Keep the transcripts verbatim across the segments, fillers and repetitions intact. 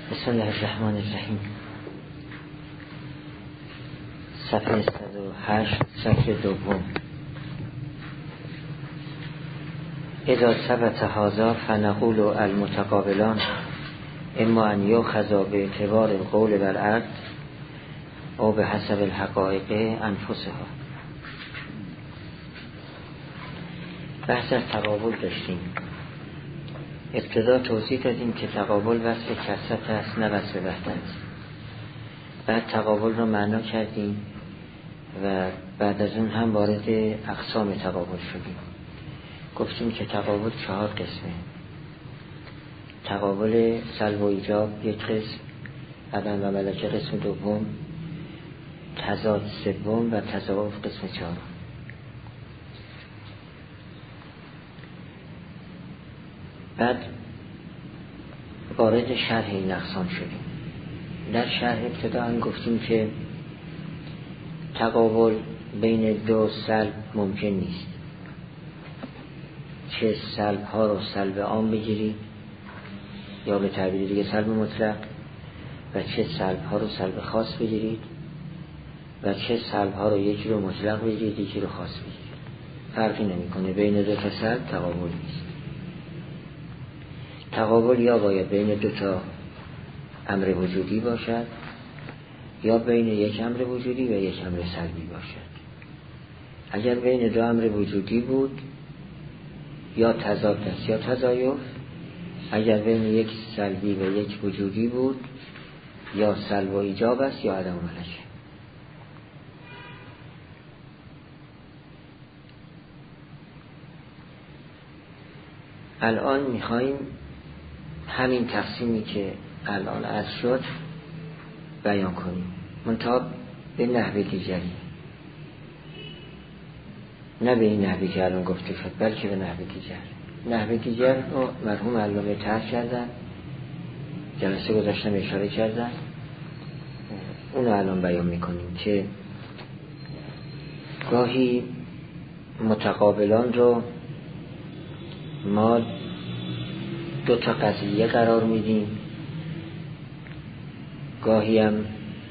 بسم الله الرحمن الرحیم. صفحه صد و هشت، صفحه دوم. اذا ثبت هذا فنقول المتقابلان اما ان یؤخذ باعتبار القول والعقد او به حسب الحقایق انفسها. بحث از تقابل داشتیم. ابتدا توضیح دادیم که تقابل وصف کثرت است، نه وصف وحدت. بعد تقابل رو معنا کردیم و بعد از اون هم وارد اقسام تقابل شدیم. گفتیم که تقابل چهار قسمه. تقابل سلب و ایجاب یک قسم، عدم و ملکه قسم دوم، تضاد سوم و تضاعف قسم چهارم. بعد وارد شرح این اقسام شدیم. در شرح ابتدا هم گفتیم که تقابل بین دو سلب ممکن نیست. چه سلب ها رو سلب عام بگیرید یا به تعبیر دیگه سلب مطلق، و چه سلب ها رو سلب خاص بگیرید و چه سلب ها رو یکی رو مطلق بگیرید یکی رو خاص بگیرید. فرقی نمیکنه. بین دو تا سلب تقابل نیست. تقابل یا باید بین دو تا امر وجودی باشد یا بین یک امر وجودی و یک امر سلبی باشد. اگر بین دو امر وجودی بود یا تضاد است یا تضاعف. اگر بین یک سلبی و یک وجودی بود یا سلب و ایجاب است یا عدم و ملکه. الان میخواییم همین تقسیمی که الان عرض شد بیان کنیم، منتها به نحوه دیگری، نه به این نحوه که الان گفته شد بلکه به نحوه دیگر. نحوه دیگر رو مرحوم علامه طرح کردن، جلسه گذاشتم اشاره کردن، اونو الان بیان میکنیم که گاهی متقابلان رو ما دو تا قضیه قرار میدیم، گاهی هم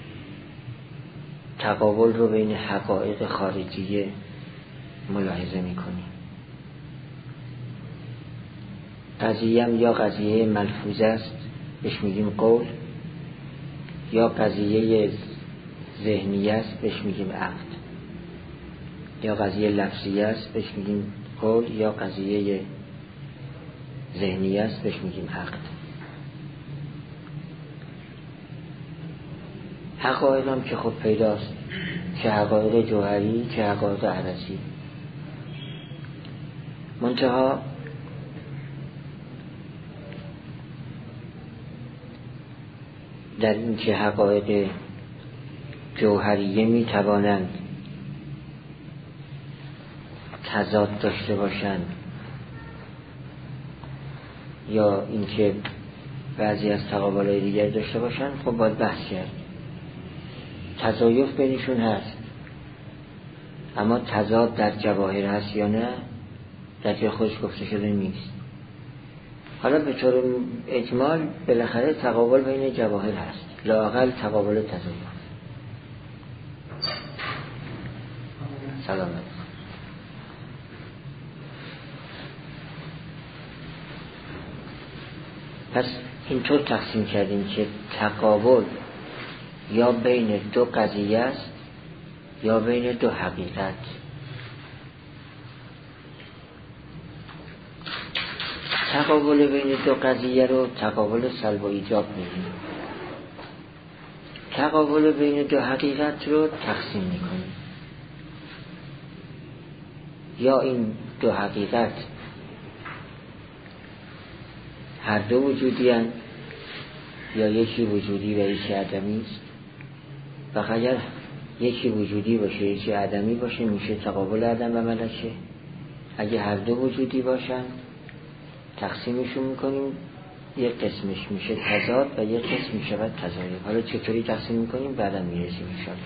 تقابل رو بین حقایق خارجیه ملاحظه میکنیم. قضیه هم یا قضیه ملفوظه است بهش میگیم قول، یا قضیه ذهنیه است بهش میگیم عقد، یا قضیه لفظیه است بهش میگیم قول، یا قضیه ذهنی است بهش میگیم عقد. حقایق هم که خب پیداست، چه حقایق جوهری چه حقایق عرضی. منتها در این که حقایق جوهریه میتوانند تضاد داشته باشند یا اینکه بعضی از تقابل‌های دیگر داشته باشن، خب باید بحث کرد. تضاعف بینشون هست، اما تضاد در جواهر هست یا نه در جای خودش گفته شده نیست. حالا به طور اجمال بالاخره تقابل بین جواهر هست، لااقل تقابل تضاعف. سلام علیکم. پس اینطور تقسیم کردیم که تقابل یا بین دو قضیه است یا بین دو حقیقت. تقابل بین دو قضیه رو تقابل سلب و ایجاب میگیم. تقابل بین دو حقیقت رو تقسیم میکنیم. یا این دو حقیقت هر دو وجودی هستند یا یکی وجودی و یکی عدمی است. و اگر یکی وجودی باشه یکی عدمی باشه میشه تقابل عدم و ملکه. اگه هر دو وجودی باشن تقسیمشون میکنیم، یک قسمش میشه تضاد و یک قسم میشه تضاعف. حالا چطوری تقسیم میکنیم بعدا میرسیم انشاءالله.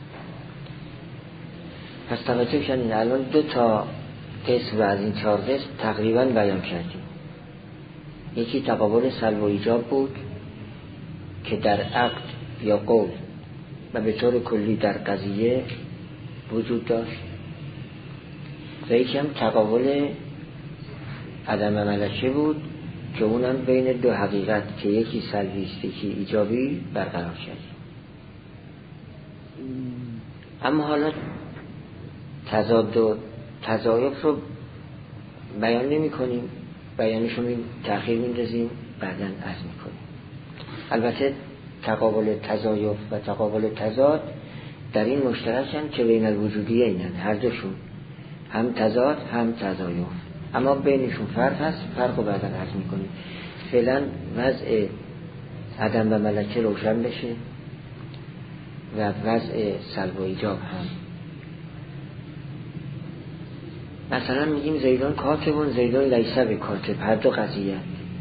پس توجه کنید الان دو تا قسم و از این چهار قسم تقریبا بیان کردیم. یکی تقابل سلب و ایجاب بود که در عقد یا قول و به طور کلی در قضیه وجود داشت و یکی هم تقابل عدم ملکه بود که اونم بین دو حقیقت که یکی سلبی است یکی ایجابی برقرار شد. اما حالا تضاد و تضایف رو بیان نمی کنیم، بیانش رو تأخیر میندازیم، بعداً عرض میکنیم. البته تقابل تضایف و تقابل تضاد در این مشترکن که بین الوجودیه اینن، هر دوشون هم تضاد هم تضایف، اما بینشون فرق هست، فرق رو بعداً عرض میکنیم. فعلا وضع عدم و ملکه روشن بشه و وضع سلب و ایجاب هم. مثلا میگیم زیدان کاتبون، زیدان لیسه به کاتب، هر دو قضیه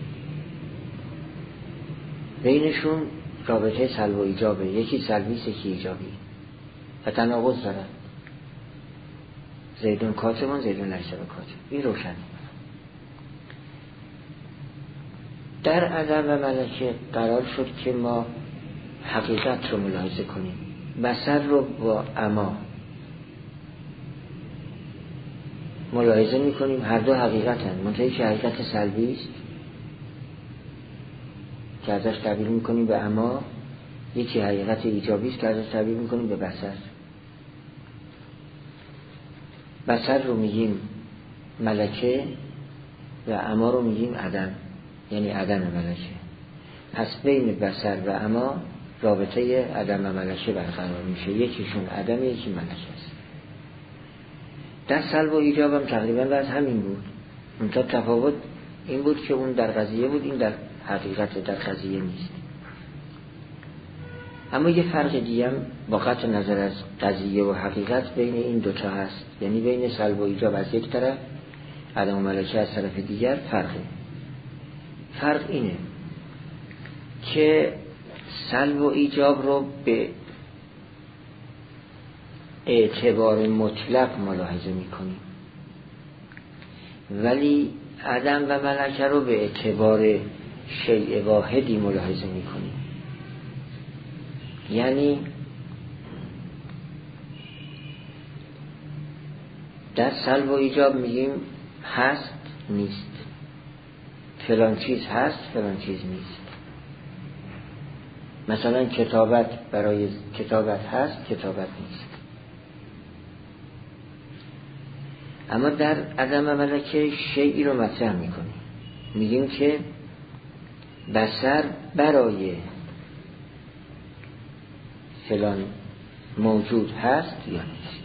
بینشون رابطه سلب و ایجابه، یکی سلبی است یکی ایجابی و تناقض دارن. زیدان کاتبون، زیدان لیسه به کاتب، این روشن. در عدم و ملکه قرار شد که ما حقیقت رو ملاحظه کنیم، بصر رو با عما ملاحظه میکنیم، هر دو حقیقتن، منتهی که حقیقت سلبی است که ازش تعبیر میکنیم به عما، یکی حقیقت ایجابی است که ازش تعبیر میکنیم به بصر. بصر رو میگیم ملکه و عما رو میگیم عدم، یعنی عدم ملکه. پس بین بصر و عما رابطه عدم و ملکه برقرار میشه، یکیشون عدم یکی ملکه است. در سلب و ایجاب هم تقریبا باز همین بود، منتها تفاوت این بود که اون در قضیه بود، این در حقیقت در قضیه نیست. اما یه فرق دیگه هم با قطع نظر از قضیه و حقیقت بین این دوتا هست، یعنی بین سلب و ایجاب از یک طرف، عدم و ملکه از طرف دیگر فرقه. فرق اینه که سلب و ایجاب رو به اعتبار مطلق ملاحظه میکنیم، ولی عدم و ملکه رو به اعتبار شیء واحدی ملاحظه میکنیم. یعنی در سلب و ایجاب میگیم هست نیست، فلان چیز هست فلان چیز نیست. مثلا کتابت برای کتابت هست کتابت نیست. اما در عدم و ملکه شیئی رو مطرح میکنیم، میگیم که بصر برای فلان موجود هست یا نیست.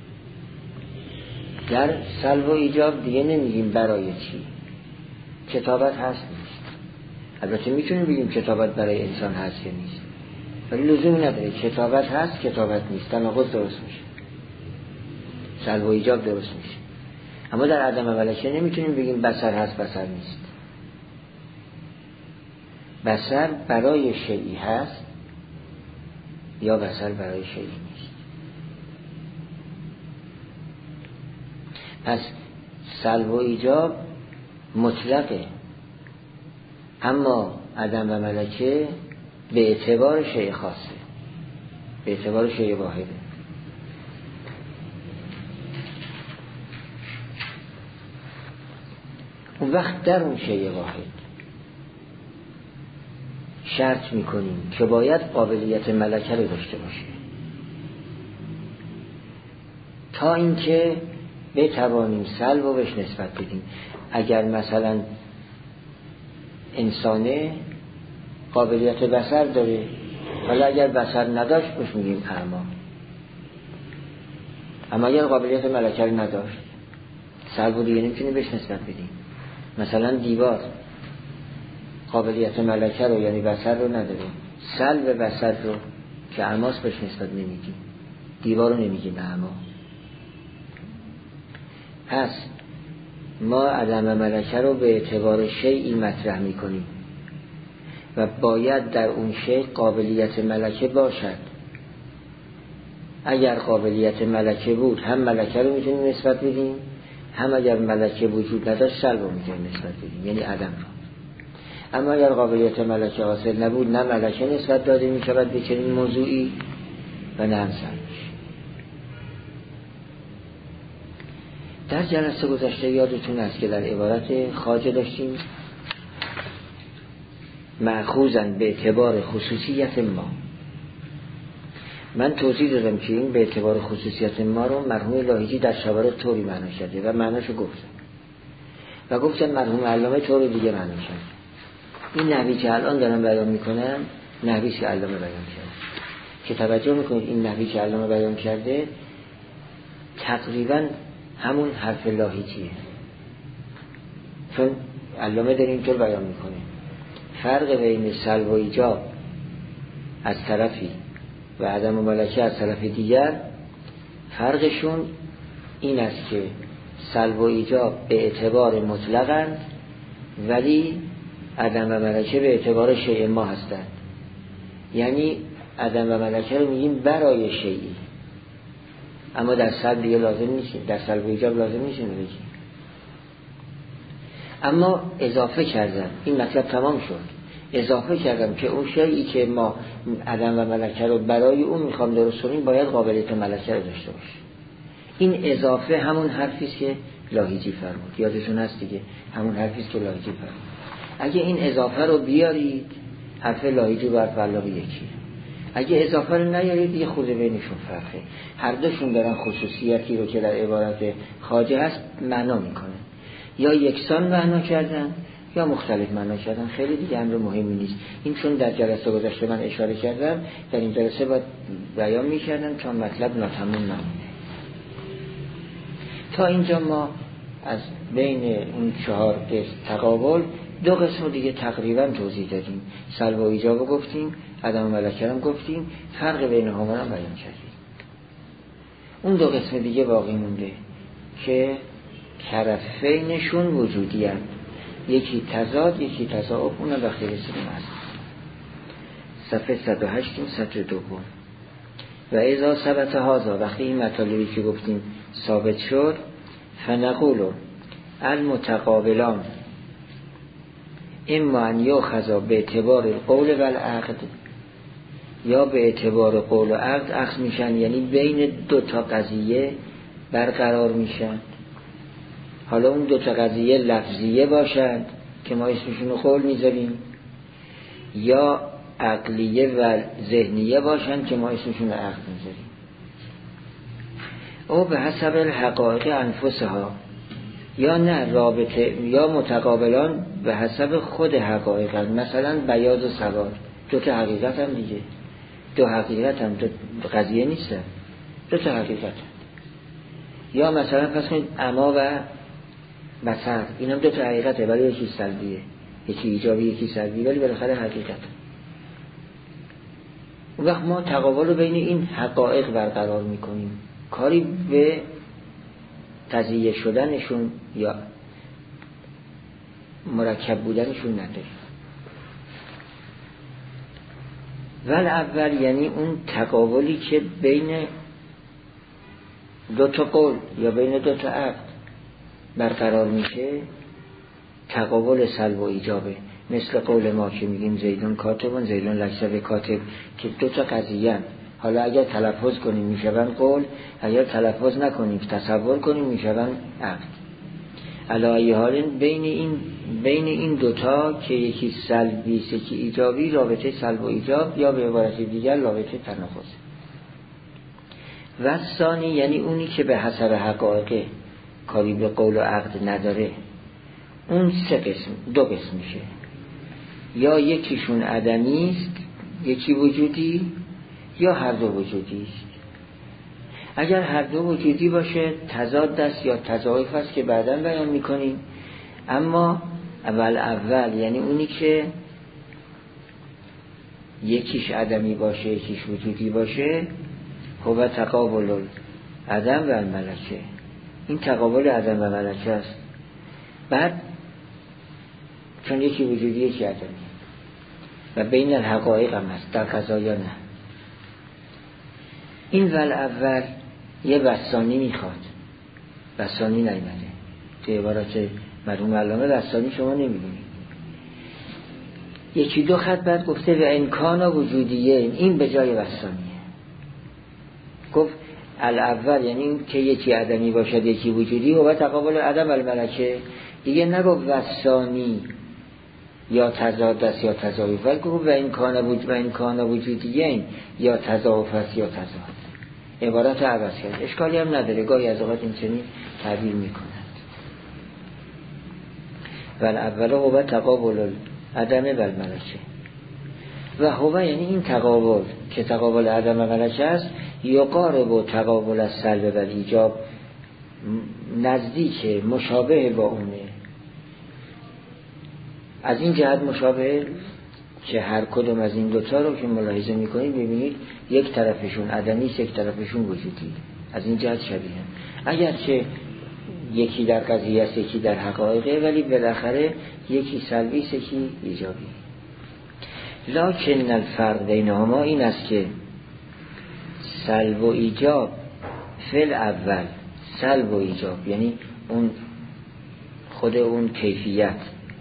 در سلب و ایجاب دیگه نمیگیم برای چی، کتابت هست نیست. البته میتونیم بگیم کتابت برای انسان هست یا نیست، ولی لزومی نداره. کتابت هست کتابت نیست، تناقض درست میشه، سلب و ایجاب درست میشه. اما در عدم و ملکه نمیتونیم بگیم بصر هست بصر نیست. بصر برای شیئی هست یا بصر برای شیئی نیست. پس سلب و ایجاب مطلقه، اما عدم و ملکه به اعتبار شیء خاصه، به اعتبار شیء واحده. اون وقت در اون شیء واحد شرط میکنیم که باید قابلیت ملکه رو داشته باشه، تا اینکه بتوانیم سلب و بهش نسبت بدیم. اگر مثلا انسانه قابلیت بصر داره، ولی اگر بصر نداشت بهش میگیم اعما. اما اگر قابلیت ملکه رو نداشت، سلب و دیگه نمیتونیم بهش نسبت بدیم. مثلا دیوار قابلیت ملکه رو یعنی بصر رو نداره، سلب بصر رو که اعماس بهش نسبت نمیدیم، دیوار رو نمیگیم اعما. پس ما عدم ملکه رو به اعتبار شیئی مطرح میکنیم و باید در اون شیء قابلیت ملکه باشد. اگر قابلیت ملکه بود هم ملکه رو میتونیم نسبت بدیم، هم اگر ملکه وجود نداشت سلب رو میتونیم نسبت بدیم، یعنی عدم رو. اما اگر قابلیت ملکه حاصل نبود، نه ملکه نسبت داده می شود به چنین موضوعی و نه همسر میشه. در جلسه گذشته یادتون است که در عبارت خواجه داشتیم مأخوذن به اعتبار خصوصیت ما. من توضیح دادم که این به اعتبار خصوصیت ما رو مرحوم لاهیجی در شوارق طوری معنا کرده و معناشو گفتم و گفتم مرحوم علامه طور دیگه معنا کرده. این نحوی که الان دارم بیان میکنم نحوی که علامه بیان کرده، که توجه میکنید این نحوی که علامه بیان کرده تقریبا همون حرف لاهیجیه، چون علامه داره اینطور بیان میکنه فرق بین سلب و ایجاب از طرفی و عدم ملکه از طرف دیگر، فرقشون این است که سلب و ایجاب به اعتبار مطلقند ولی عدم و ملکه به اعتبار شیء ما هستند. یعنی عدم و ملکه رو میگیم برای شیئی، اما در سلب دیگه لازم نیست، در سلب و ایجاب لازم نیست بگیم. اما اضافه کردم، این مطلب تمام شد، اضافه کردم که اون شیئی که ما عدم و ملکه رو برای اون میخوام درست کنیم باید قابلیت ملکه رو داشته باشه. این اضافه همون حرفی است که لاهیجی فرمود، یادتون هست دیگه، همون حرفی است که لاهیجی فرمود. اگه این اضافه رو بیارید حرف لاهیجی و حرف علاقه یکیه، اگه اضافه رو نیارید دیگه خود بینشون فرقه. هر دوشون دارن خصوصیتی رو که در عبارت خواجه هست معنا میکنه، یا یکسان معنا کردن یا مختلف معنا کردن، خیلی دیگه امر مهمی نیست. این چون در جلسه گذشته من اشاره کردم در این جلسه باید بیان میکردم چون مطلب ناتمام نمونه. تا اینجا ما از بین اون چهار قسم تقابل دو قسم دیگه تقریبا توضیح دادیم، سلب و ایجاب گفتیم، عدم ملکه هم گفتیم، فرق بینهما هم بیان کردیم. اون دو قسم دیگه باقی مونده که طرفینشون وجودی هم، یکی تضاد یکی تضاعف، اونم وقتی رسیدیم هست. صفحه صد و هشت سطر دوم. و اذا ثبت هذا، وقتی این مطالبی که گفتیم ثابت شد، فنقول المتقابلان اما ان یؤخذ به اعتبار قول و العقد، یا به اعتبار قول و عقد اخذ میشن، یعنی بین دو تا قضیه برقرار میشن. حالا اون دو تا قضیه لفظیه باشند که ما اسمشون رو قول میذاریم، یا عقلیه و ذهنیه باشند که ما اسمشون رو عقد میذاریم. او به حسب الحقایق انفسها، یا نه رابطه، یا متقابلان به حسب خود حقایق هست. مثلا بیاض و سواد دو تا حقیقت هم دیگه، دو حقیقت هم دو قضیه نیستن، دو تا حقیقت هم. یا مثلا پس کنید اما و بصر، این هم دو تا حقیقته ولی یکی سلبیه، یکی ایجابی یکی سلبی، ولی بالاخره حقیقت. اون وقت ما تقابل رو بین این حقایق برقرار میکنیم، کاری به تضییع شدنشون یا مرکب بودنشون نداریم. ول اول یعنی اون تقابلی که بین دو تا قول یا بین دو تا عقد برقرار میشه، تقابل سلب و ایجابه. مثل قول ما که میگیم زیدون کاتبون زیدون لکسب کاتب، که دو تا قضیه، حالا اگر تلفظ کنیم میشون قول، اگر تلفظ نکنیم تصور کنیم میشون عقد. علی ای حال بین این بین این دوتا که یکی سلبی است یکی ایجابی، رابطه سلب و ایجاب، یا به عبارت دیگر رابطه تناقض. و ثانی یعنی اونی که به حسب حقایق کاری به قول و عقد نداره، اون سه قسم دو قسم میشه، یا یکیشون عدمی است یکی وجودی، یا هر دو وجودی است. اگر هر دو وجودی باشه تضاد است یا تضاعف است که بعداً بیان میکنیم. اما اول اول یعنی اونی که یکیش عدمی باشه یکیش وجودی باشه، هو تقابل عدم و ملکه، این تقابل عدم و ملکه است. بعد چون یکی وجودی یکی عدمی و بین الحقایق هم هست، در قضایا نه. این ول اول یه بسانی میخواد، بسانی نیمده تو عبارت مرحوم علامه، بسانی شما نمیدونید. یکی دو خط بعد گفته و امکان وجودیه، این به جای وسانیه. گفت الاول یعنی این که یکی عدمی باشد یکی وجودی و تقابل عدم الملکه. دیگه نگفت وسانی یا تضاد است یا تضاعف، ولی گفت و امکان وجود و امکان وجودیه یا تضاعف است یا تضاد. عبارت عوض کرد. اشکالی هم نداره، گاهی از اوقات این چنین تعبیر میکنند. ول اول هو تقابل عدم و الملکه و هو یعنی این تقابل که تقابل عدم و ملکه است، یقارب و تقابل از سلب و ایجاب، نزدیک مشابه با اونه. از این جهت مشابه که هر کدوم از این دوتا رو که ملاحظه میکنید ببینید یک طرفشون عدمی است یک طرفشون وجودی، از این جهت شبیه هم. اگرچه یکی در قضیه است یکی در حقایقه، ولی بالاخره یکی سلبی است یکی ایجابی. لکن الفرق بینهما این است که سلب و ایجاب فعل اول، سلب و ایجاب یعنی اون خود اون کیفیت،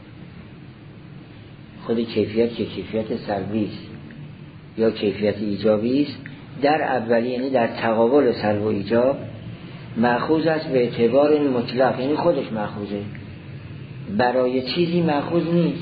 خود کیفیت که کیفیت سلبی است یا کیفیت ایجابی است، در اولی یعنی در تقابل سلب و ایجاب مأخوذ است به اعتبار مطلق، یعنی خودش مأخوذه، برای چیزی مأخوذ نیست.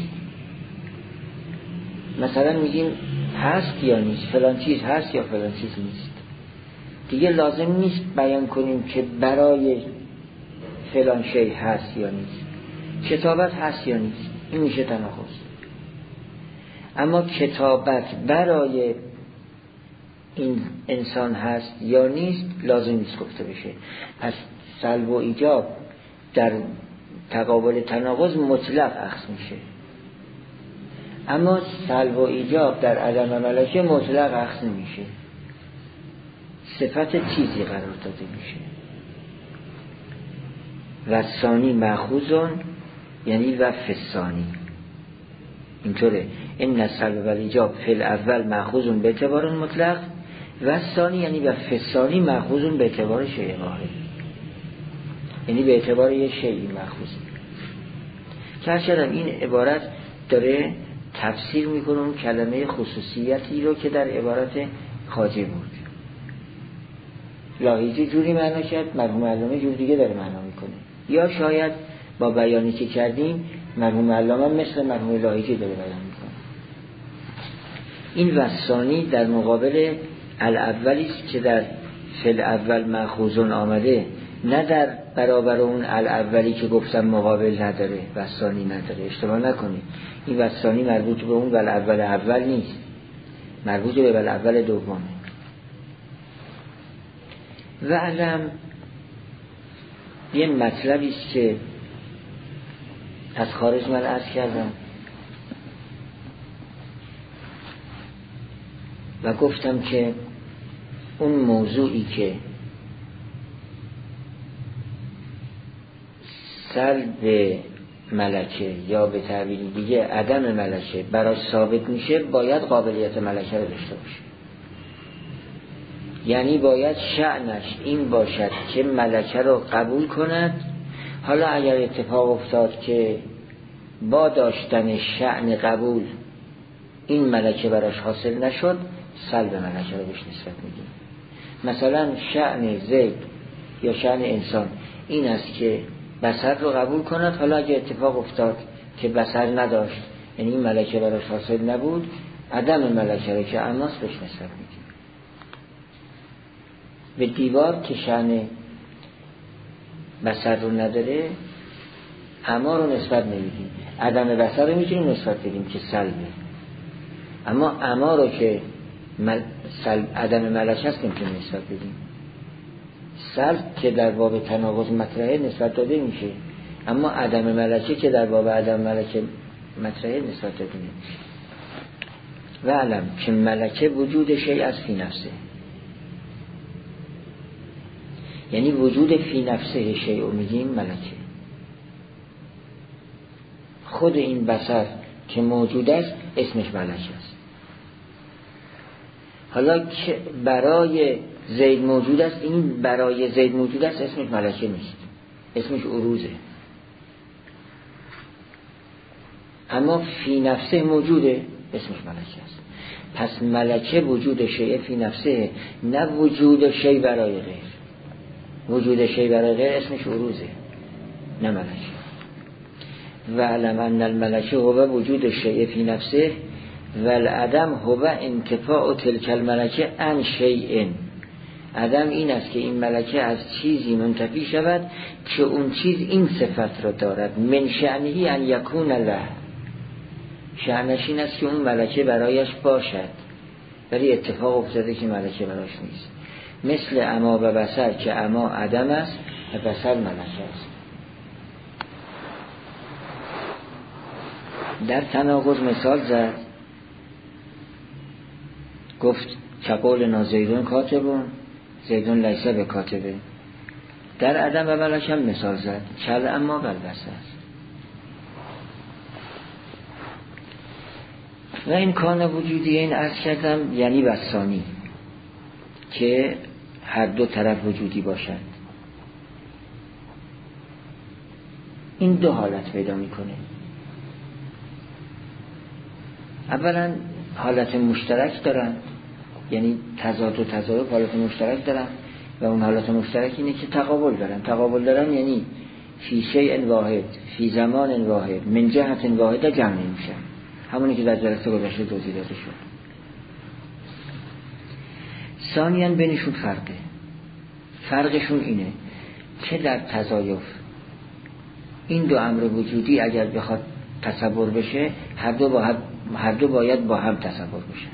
مثلا میگیم هست یا نیست، فلان چیز هست یا فلان چیز نیست. دیگه لازم نیست بیان کنیم که برای فلان شی هست یا نیست. کتابت هست یا نیست، این میشه تناقض. اما کتابت برای این انسان هست یا نیست لازم نیست گفته بشه. پس سلب و ایجاب در تقابل تناقض مطلق اخذ میشه، اما سلب و ایجاب در عدم و ملکه مطلق اخذ نمیشه، صفت چیزی قرار داده میشه. و ثانی مأخوذون یعنی و فسانی، اینطوره. این سلب و ایجاب فی الاول مأخوذون به اعتبار مطلق و ثانی یعنی و فسانی مأخوذون به اعتبار شیء واحد، یعنی به اعتبار یه شیئی مأخوذ. چرا این عبارت داره تفسیر میکنه اون کلمه خصوصیتی رو که در عبارت خواجه بود. لاحیجی جوری معنا کرد، مرحوم علامه جور دیگه داره معنا میکنه، یا شاید با بیانی که کردیم مرحوم علامه مثل مرحوم لاحیجی داره بیان میکنه. این وسانی در مقابل الاولی است که در فعل اول مأخوذون آمده، نه در برابر اون الاولی که گفتم مقابل نداره، وسانی نداره. اشتباه نکنید، این وسانی مربوط به اون ول اول اول نیست، مربوط به ول اول دومه. و علم یه مطلبی است که از خارج من عرض کردم و گفتم که اون موضوعی که سلب ملکه یا به تعبیر دیگه عدم ملکه برای ثابت میشه، باید قابلیت ملکه رو داشته باشه. یعنی باید شأنش این باشد که ملکه رو قبول کند. حالا اگر اتفاق افتاد که با داشتن شأن قبول این ملکه براش حاصل نشد، سلب ملکه رو بهش نسبت میدیم. مثلا شأن زید یا شأن انسان این است که بصر رو قبول کند. حالا اگر اتفاق افتاد که بصر نداشت، یعنی این ملکه براش حاصل نبود، عدم ملکه رو که اماس بهش نسبت میدیم. به دیوار که شأن بصر رو نداره اما رو نسبت نمیدیم. عدم بصر رو میتونیم نسبت بدیم که سلبه، اما اما رو که مل... سلب عدم ملکه هست نمیتونیم نسبت بدیم. سلب که در باب تناقض مطرحه نسبت داده میشه، اما عدم ملکه که در باب عدم ملکه مطرحه نسبت داده نمیشه. و علم که ملکه وجود شیء از فی نفسه، یعنی وجود فی نفسه شیء میگیم ملکه. خود این بصر که موجود است اسمش ملکه است. حالا که برای زید موجود است، این برای زید موجود است اسمش ملکه نیست، اسمش عروضه. اما فی نفسه موجوده، اسمش ملکه است. پس ملکه وجود شیء فی نفسه، نه وجود شیء برای غیر. وجود شیء برای غیر اسمش عروضه، نه ملکه. و علم ان الملکه هو وجود شیء فی نفسه و العدم هو انتفاع تلک الملکه عن شیء. عدم این است که این ملکه از چیزی منتفی شود که اون چیز این صفت را دارد. من شأنه ان یکون له، شأنش این است که اون ملکه برایش باشد، ولی اتفاق افتاده که ملکه برایش نیست. مثل اما و بصر که اما عدم است و بصر ملکه است. در تناقض مثال زد، گفت که قول زیدون کاتبون، زیدون لیسه به کاتبه. در عدم و ملک هم مثال زد، کل اما بل بصر. و این کان وجودی این عرض کردم یعنی بسانی که هر دو طرف وجودی باشند. این دو حالت پیدا میکنه. اولا حالت مشترک دارن، یعنی تضاد و تضاد حالت مشترک دارن و اون حالت مشترک اینه که تقابل دارن. تقابل دارن یعنی فی شیء واحد فی زمان واحد من جهت واحده جمع میشن، همونی که در جلسه گذشته توضیح داده شد. ثانیاً بینشون فرقه. فرقشون اینه که در تضایف این دو امر وجودی اگر بخواد تصور بشه، هر دو با هر دو باید با هم تصور بشن.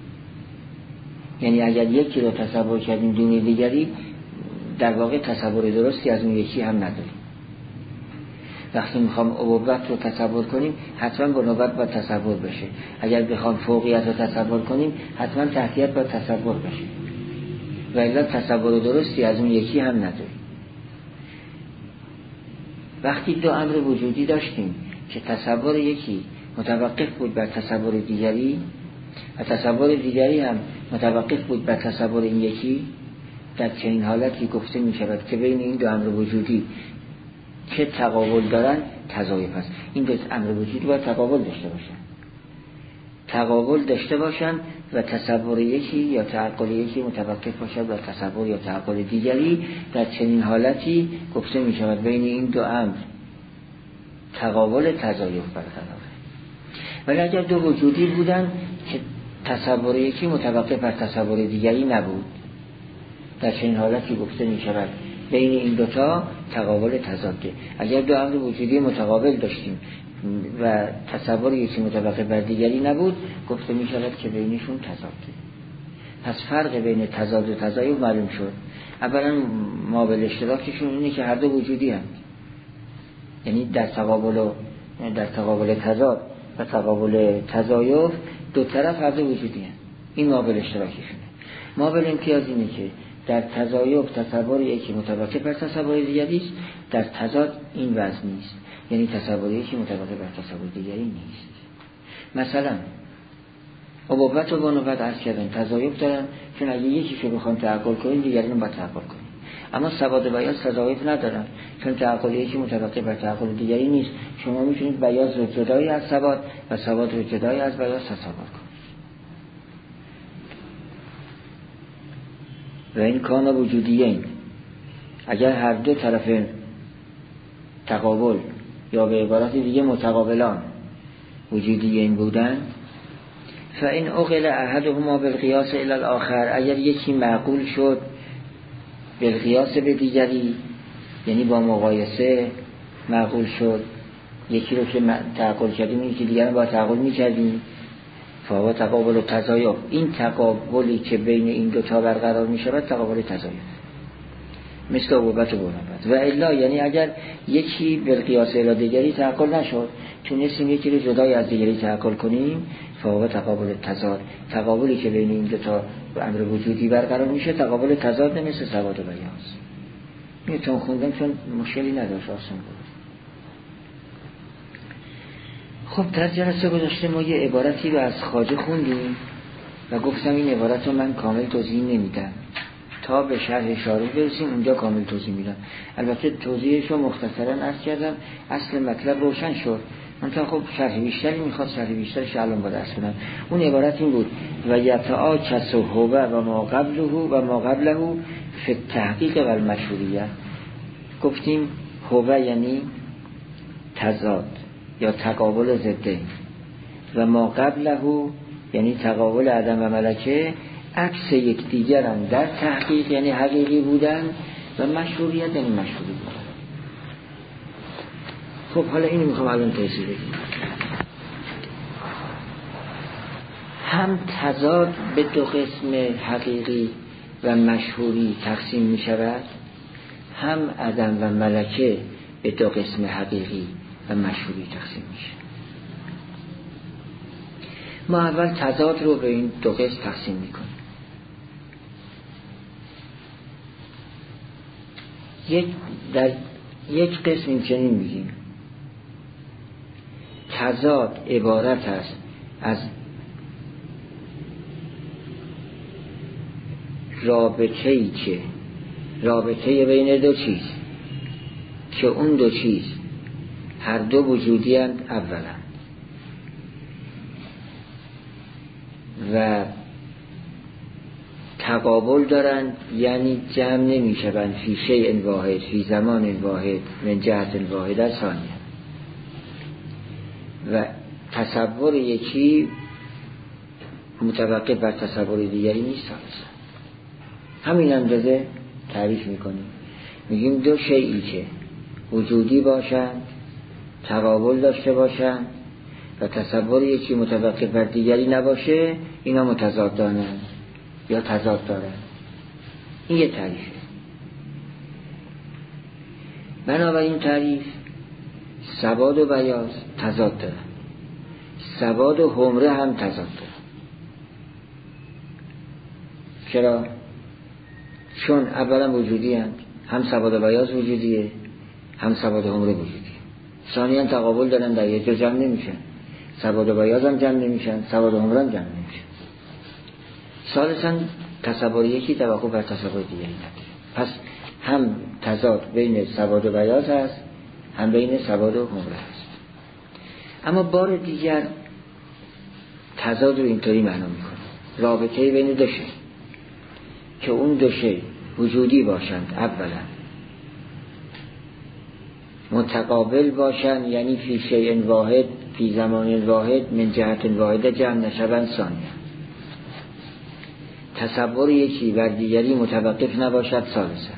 یعنی اگر یکی رو تصور کردیم دون دیگری، در واقع تصور درستی از اون یکی هم نداریم. وقتی میخوام ابوبت رو تصور کنیم حتما بنوبت باید تصور بشه. اگر بخوام فوقیت رو تصور کنیم حتما تحتیت باید تصور بشه، و الا تصور درستی از اون یکی هم نداریم. وقتی دو امر وجودی داشتیم که تصور یکی متوقف بود بر تصور دیگری و تصور دیگری هم متوقف بود بر تصور این یکی، در چنین حالتی گفته می شود که بین این دو امر وجودی که تقابل دارن تضایف است. این دو امر وجودی باید تقابل داشته باشن، تقابل داشته باشن و تصور یکی یا تعقل یکی متوقف باشد بر تصور یا تعقل دیگری. در چنین حالتی گفته می شود بین این دو امر تقابل تضایف برقراره. ولی اگر دو وجودی بودن که تصور یکی متوقف بر تصور دیگری نبود، در چنین حالتی گفته می شود بین این دوتا تقابل تضاده. اگر دو امر وجودی متقابل داشتیم و تصور یکی متوقف بر دیگری نبود، گفته می شود که بینشون تضاده. پس فرق بین تضاد و تضایف معلوم شد. اولا مابل اشتراکشون اینه که هر دو وجودی هست، یعنی در تقابل و در تقابل تضاد و تقابل تضایف دو طرف هر دو وجودی هست. این مابل اشتراکشونه. مابل امتیاز اینه که در تضایف تصور یکی متوقف بر تصور دیگری است، در تضاد این وضع نیست، یعنی تصور یکی متوقف بر تصور دیگری نیست. مثلا ابوبت و بنوبت عرض کردن تضایف دارن، چون اگه یکیشو بخوام تعقل کنیم دیگری رو باید تعقل کنیم. اما سواد و بیاض تضایف ندارن، چون تعقل یکی متوقف بر تعقل دیگری نیست. شما میتونید بیاض رو جدای از سواد و سواد رو جدای از بیاض تصور کنید. و این کان وجودیین، اگر هر دو طرف تقابل یا به عبارت دیگه متقابلان وجودیین بودن، فإن عقل احدهما بالقیاس الی الاخر، اگر یکی معقول شد بالقیاس به دیگری، یعنی با مقایسه معقول شد، یکی رو که تعقل کردیم یکی دیگر رو با تعقل میکردیم، فهو تقابل و تضایف. این تقابلی که بین این دوتا برقرار می شود تقابل تضایف، مثل ابوبت و بنوبت. و الا یعنی اگر یکی بالقیاس الی دیگری تعقل نشد، تونستیم یکی رو جدای از دیگری تعقل کنیم، فهو تقابل تضاد. تقابلی که بین این دوتا امر وجودی برقرار میشه تقابل تضاد، مثل سواد و بیاض. میتون خوندم چون مشکلی نداشت، آسان بود. خب در جلسه گذشته ما یه عبارتی رو از خواجه خوندیم و گفتم این عبارت رو من کامل توضیح نمیدم، تا به شرح شارح برسیم اونجا کامل توضیح میدم. البته توضیحش رو مختصرا عرض کردم، اصل مطلب روشن شد، منطقه خب شرح بیشتری میخواد، شرح بیشترش الان با درس کنم. اون عبارت این بود و یتعاکس هو و ما قبله و ما قبله فی التحقیق و المشهوریه. گفتیم هو یعنی تضاد یا تقابل ضدین و ما قبله یعنی تقابل عدم و ملکه، عکس یکدیگرن در تحقیق یعنی حقیقی بودن و مشهوریت یعنی مشهوری بودن. خب حالا اینو میخوام الان توضیح بدیم. هم تضاد به دو قسم حقیقی و مشهوری تقسیم می شود، هم عدم و ملکه به دو قسم حقیقی و مشهوری تقسیم می شود. ما اول تضاد رو به این دو قسم تقسیم می کنیم. یک در یک قسم این چنین میگیم تضاد عبارت است از رابطه‌ای که رابطه بین دو چیز که اون دو چیز هر دو وجودی اند اولا و تقابل دارند، یعنی جمع نمی شوند فی شیء واحد فی زمان واحد من جهت واحد ثانیه و تصور یکی متوقف بر تصور دیگری نیست. همین اندازه تعریف میکنیم، میگیم دو شیئی که وجودی باشند تقابل داشته باشند و تصور یکی متوقف بر دیگری نباشه، اینا متضادانند یا تضاد دارند. این یه تعریفه. بنابراین تعریف سواد و بیاض تضاد دارند، سواد و حمره هم تضاد دارند. چرا؟ چون اولا وجودی هست، هم سواد و بیاض وجودیه هم سواد و حمره وجودیه. ثانیاً تقابل دارن، در یک جا جمع نمیشن، سواد و بیاض هم جمع نمیشن، سواد و حمره هم جمع نمیشن. ثالثاً تصور یکی توقف بر تصور دیگری نداره. پس هم تضاد بین سواد و بیاض هست، هم بین سواد و حمره هست. اما بار دیگر تضاد رو اینطوری معنا میکنه رابطه بین دو شی که اون دو شی وجودی باشند اولا، متقابل باشند یعنی فی شیء واحد فی زمان واحد من جهت واحد جمع نشوند ثانیه، تصور یکی بر دیگری متوقف نباشد ثالثا،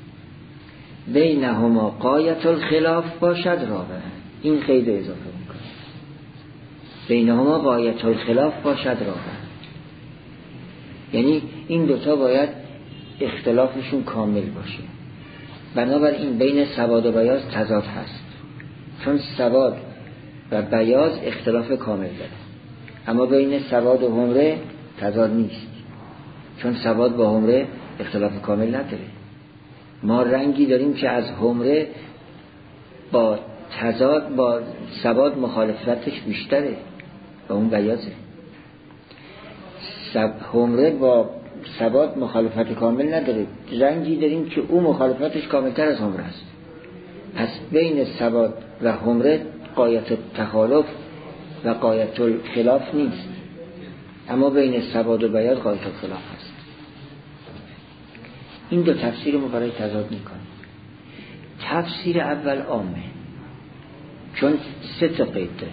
بینهما غایت الخلاف باشد رابعا. این قید اضافه میکنه بینهما غایت الخلاف باشد رابعا، یعنی این دوتا باید اختلافشون کامل باشه. بنابراین بین سواد و بیاض تضاد هست، چون سواد و بیاض اختلاف کامل داره. اما بین سواد و حمره تضاد نیست، چون سواد با حمره اختلاف کامل نداره. ما رنگی داریم که از حمره با تضاد با سواد مخالفتش بیشتره و اون بیاضه. حمره با سواد مخالفت کامل نداره، رنگی داریم که او مخالفتش کاملتر از حمره است. پس بین سواد و حمره غایت تخالف و غایت الخلاف نیست، اما بین سواد و بیاض غایت الخلاف هست. این دو تفسیر رو برای تضاد میکنیم. تفسیر اول عامه، چون سه تا قید داره،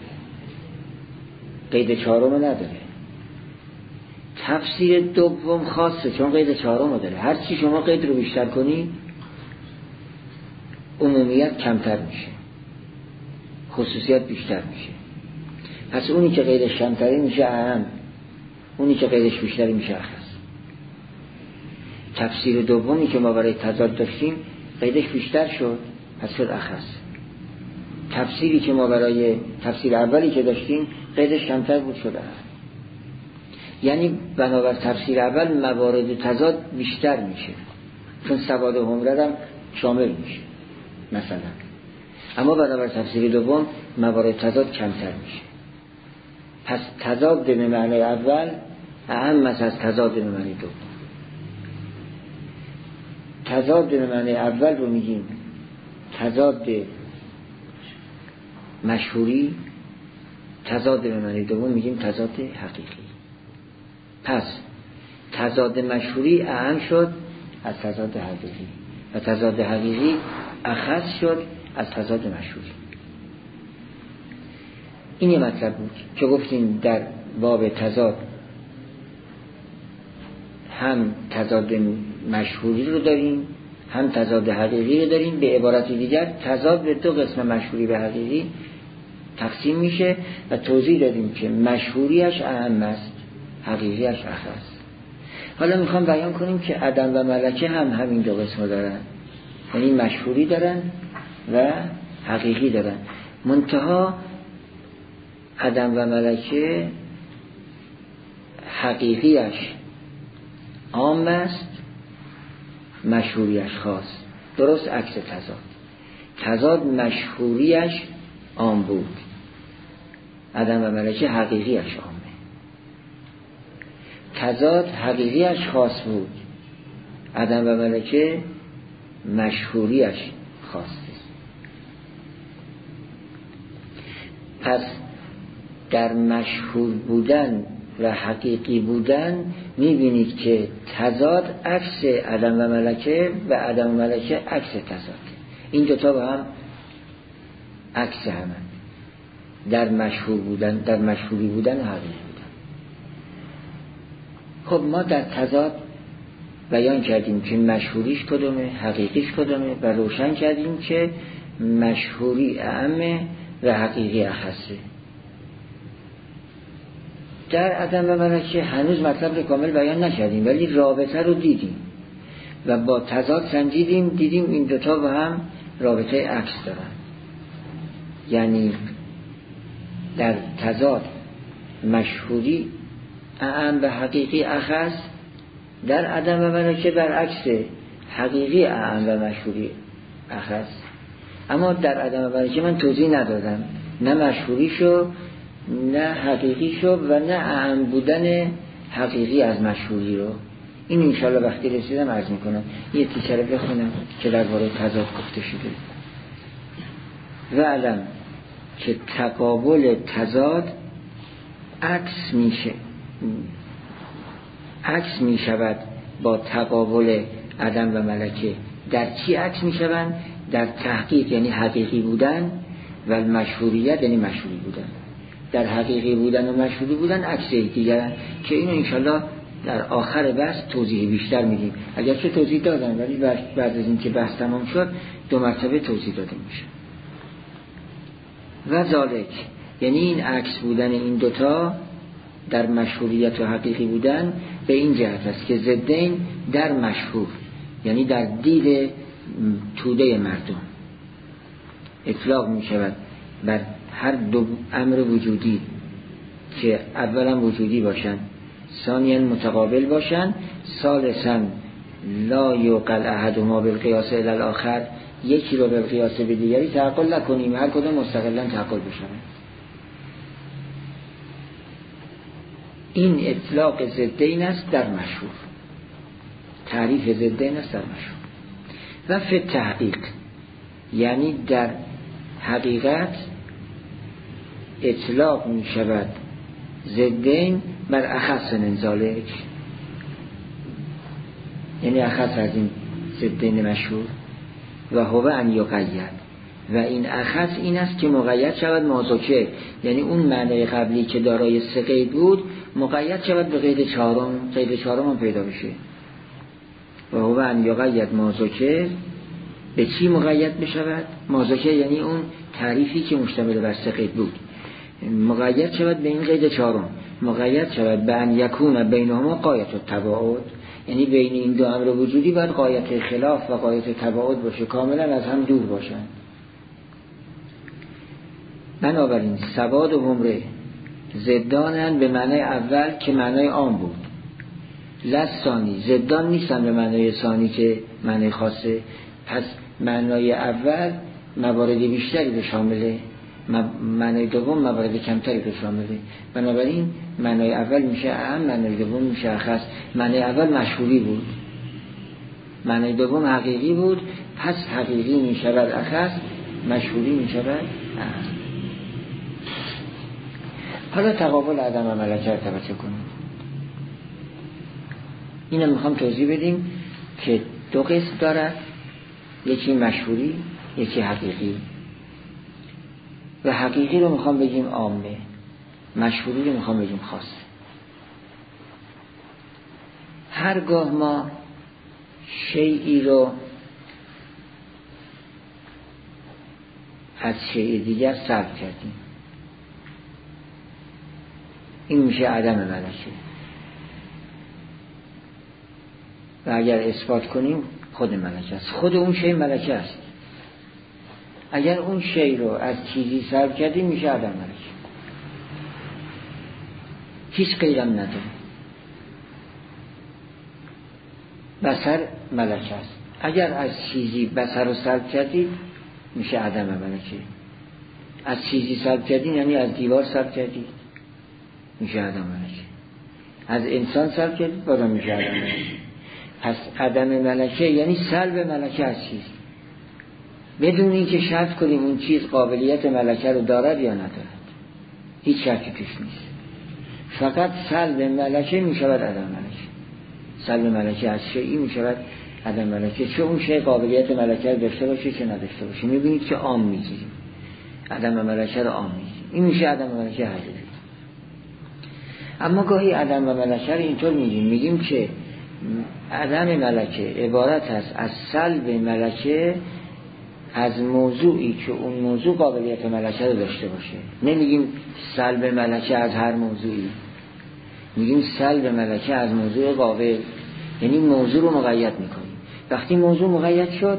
قید چهارم نداره. تفسیر دوم خاصه، چون قید چهارم داره. هر چی شما قید رو بیشتر کنی عمومیت کمتر میشه، خصوصیت بیشتر میشه. پس اونی که قیدش کمتری میشه اهم، اونی که قیدش بیشتری میشه اخص. تفسیر دومی که ما برای تضاد داشتیم قیدش بیشتر شد، پس شد اخص. تفسیری که ما برای تفسیر اولی که داشتیم قیدش کمتر بود، شد اخص. یعنی بنابر تفسیر اول موارد تضاد بیشتر میشه، چون سواد و حمره هم شامل میشه مثلا. اما بنابر تفسیر دوم موارد تضاد کمتر میشه. پس تضاد به معنی اول اهم است از تضاد به معنی دوم. تضاد به معنی اول رو میگیم تضاد مشهوری تضاد به معنی دوم میگیم تضاد حقیقی. پس تضاد مشهوری اعم شد از تضاد حقیقی و تضاد حقیقی اخص شد از تضاد مشهوری. این یه مطلب بود که گفتیم در باب تضاد هم تضاد مشهوری رو داریم هم تضاد حقیقی رو داریم. به عبارت دیگر تضاد به دو قسم مشهوری و حقیقی تقسیم میشه و توضیح دادیم که مشهوریش اعم است، حقیقیش اخص. حالا میخوام بیان کنیم که عدم و ملکه هم همین دو قسم دارن، یعنی مشهوری دارن و حقیقی دارن. منتها عدم و ملکه حقیقیش عام است، مشهوریش خاص. درست عکس تضاد. تضاد مشهوریش عام بود، عدم و ملکه حقیقیش عامه. تضاد حقیقیش خاص بود، عدم و ملکه مشهوریش خاصه. پس در مشهور بودن و حقیقی بودن میبینید که تضاد عکس عدم و ملکه و عدم و ملکه عکس تضاد. این دوتا با هم عکس همه در مشهور بودن، در مشهوری بودن و حقیقی بودن. خب ما در تضاد بیان کردیم که مشهوریش کدومه، حقیقیش کدومه و روشن کردیم که مشهوری اعمه و حقیقی اخصه. در عدم و ملکه هنوز مطلب رو کامل بیان نکردیم ولی رابطه رو دیدیم و با تضاد سنجیدیم، دیدیم این دوتا با هم رابطه عکس دارن. یعنی در تضاد مشهوری اعم و حقیقی اخص، در عدم و ملکه برعکس، حقیقی اعم و مشهوری اخص. اما در عدم و ملکه من توضیح ندادم، نه مشهوریشو نه حقیقیشو و نه اعم بودن حقیقی از مشهوری رو. این انشاءالله وقتی رسیدم عرض میکنم. یه تیکه رو بخونم که درباره تضاد گفته شده. و علم که تقابل تضاد عکس میشه، عکس میشود با تقابل عدم و ملکه. در چی عکس میشوند؟ در تحقیق یعنی حقیقی بودن و مشهوریت یعنی مشهوری بودن. در حقیقی بودن و مشهوری بودن عکس دیگرن که اینو انشالله در آخر بحث توضیح بیشتر میدیم. اگرچه توضیح دادم ولی بعد از این که بحث تمام شد دو مرتبه توضیح داده میشه. و ذالک یعنی این عکس بودن این دوتا در مشهوریت و حقیقی بودن به این جهت است که ضدین در مشهور یعنی در دید توده مردم اطلاق می شود بر هر دو امر وجودی که اولا وجودی باشن، ثانیاً متقابل باشن، ثالثاً لا یوقل احدهما بالقیاس الی الاخر، یکی رو بالقیاس به دیگری تعقل نکنیم، هر کدوم مستقلاً تعقل بشن. این اطلاق ضدین است در مشهور، تعریف ضدین است در مشهور. و فی تحقیق یعنی در حقیقت اطلاق می شود ضدین بر اخص من ذالک، یعنی اخص از این ضدین مشهور. و هو ان یقید و این اخص این است که مقید شود مازوکه، یعنی اون معنی قبلی که دارای سه قید بود مقید شود به قید چهارم، قید چهارم هم پیدا بشه. و هو ان یقید مازوکه به چی مقید بشود؟ مازوکه یعنی اون تعریفی که مشتمل بر سه قید بود مقید شود به این قید چهارم، مقید شود به ان یکون بینهما غایت التباعد، یعنی بین این دو امر وجودی باید غایت خلاف و غایت تباعد باشه، کاملا از هم دور باشن. بنابراین سواد و حمره ضدانن به معنای اول که معنای عام بود، لثانی ضدان نیستن به معنای ثانی که معنای خاصه. پس معنای اول موارد بیشتری به شامله، معنای دوم موارد کمتری به شامله. بنابراین معنای اول میشه اعم، معنای دوم میشه اخص. معنای اول مشهوری بود، معنای دوم حقیقی بود، پس حقیقی میشود اخص، مشهوری میشود اعم. حالا تقابل عدم و ملکه رو توجه کنیم. اینو میخوام توضیح بدیم که دو قسم دارد، یکی مشهوری یکی حقیقی. و حقیقی رو میخوام بگیم عامه، مشهوری رو میخوام بگیم خاصه. هرگاه ما شیئی رو از شیء دیگر سلب کردیم، این میشه عدم ملکه. و اگر اثبات کنیم خود ملکه است، خود اون شیء ملکه است. اگر اون شیء رو از چیزی سلب کردیم میشه عدم ملکه، هیچ غیرم نداره. بصر ملکه است، اگر از چیزی بصر رو سلب کردید میشه عدم ملکه. از چیزی سلب کردید یعنی از دیوار سلب کردید میشه عدم ملکه. از انسان سلب کردید بازم میشه عدم ملکه. پس عدم ملکه یعنی سلب ملکه از چیز، بدون اینکه شرط کنیم اون چیز قابلیت ملکه رو دارد یا ندارد، هیچ شرطی توش نیست. فقط سلب ملکه میشود عدم ملکه. سلب ملکه از شیئی میشود عدم ملکه، چه اون شیء قابلیت ملکه رو داشته باشه چه نداشته باشه. میبینید که عام میگیریم، عدم ملکه رو عام میگیریم، این میشه عدم ملکه حقیقی. اما گاهی عدم و ملکه رو اینطور میگیم، میگیم که عدم ملکه عبارت است از سلب ملکه از موضوعی که اون موضوع قابلیت ملکه رو داشته باشه. نمیگیم سلب ملکه از هر موضوعی، میگیم سلب ملکه از موضوع قابل، یعنی موضوع رو مقید میکنیم. وقتی موضوع مقید شد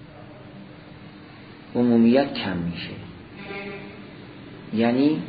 عمومیت کم میشه، یعنی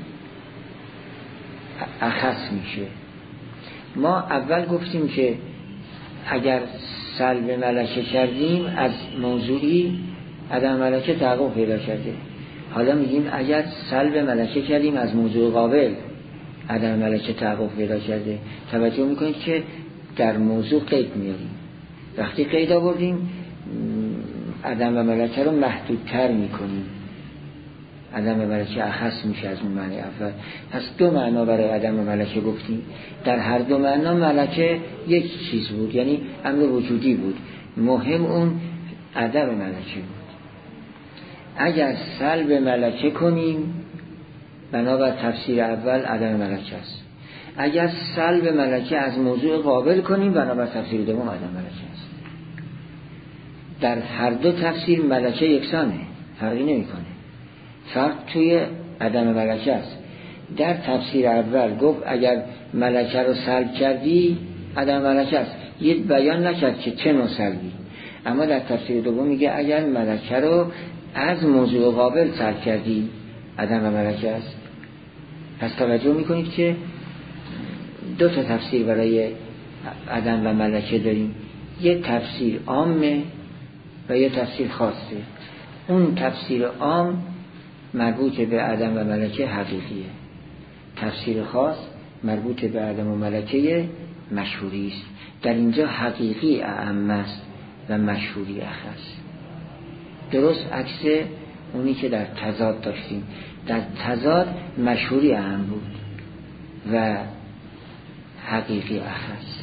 اخص میشه. ما اول گفتیم که اگر سلب ملکه کردیم از موضوعی عدم ملکه تحقق پیدا کرده. حالا میگیم اگر سلب ملکه کردیم از موضوع قابل عدم ملکه تحقق پیدا کرده. توجه میکنید که در موضوع قید میاریم، وقتی قید آوردیم عدم ملکه رو محدودتر میکنیم، عدم ملکه اخص میشه از اون معنی اول. پس دو معنا برای عدم ملکه گفتیم، در هر دو معنا ملکه یک چیز بود، یعنی امر وجودی بود، مهم اون عدم ملکه بود. اگر سلب ملکه کنیم بنابر تفسیر اول عدم ملکه است، اگر سلب ملکه از موضوع قابل کنیم بنابر تفسیر دوم عدم ملکه است. در هر دو تفسیر ملکه یکسانه، فرقی نمیکنه، فرق توی عدم ملکه است. در تفسیر اول گفت اگر ملکه رو سلب کردی عدم ملکه است، یه بیان نکرد که چه نوع سلبی. اما در تفسیر دوم میگه اگر ملکه رو از موضوع قابل سلب کردی عدم ملکه است. پس توجه میکنید که دو تا تفسیر برای عدم و ملکه داریم، یه تفسیر عامه و یه تفسیر خاصه. اون تفسیر عام مربوط به عدم و ملکه حقیقیه، تفسیر خاص مربوط به عدم و ملکه مشهوری است. در اینجا حقیقی اعم است و مشهوری اخص، درست عکس اونی که در تضاد داشتیم. در تضاد مشهوری اعم بود و حقیقی اخص.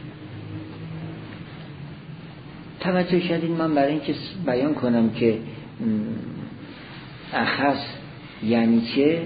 توجه شدید من برای اینکه بیان کنم که اخص یعنی چه،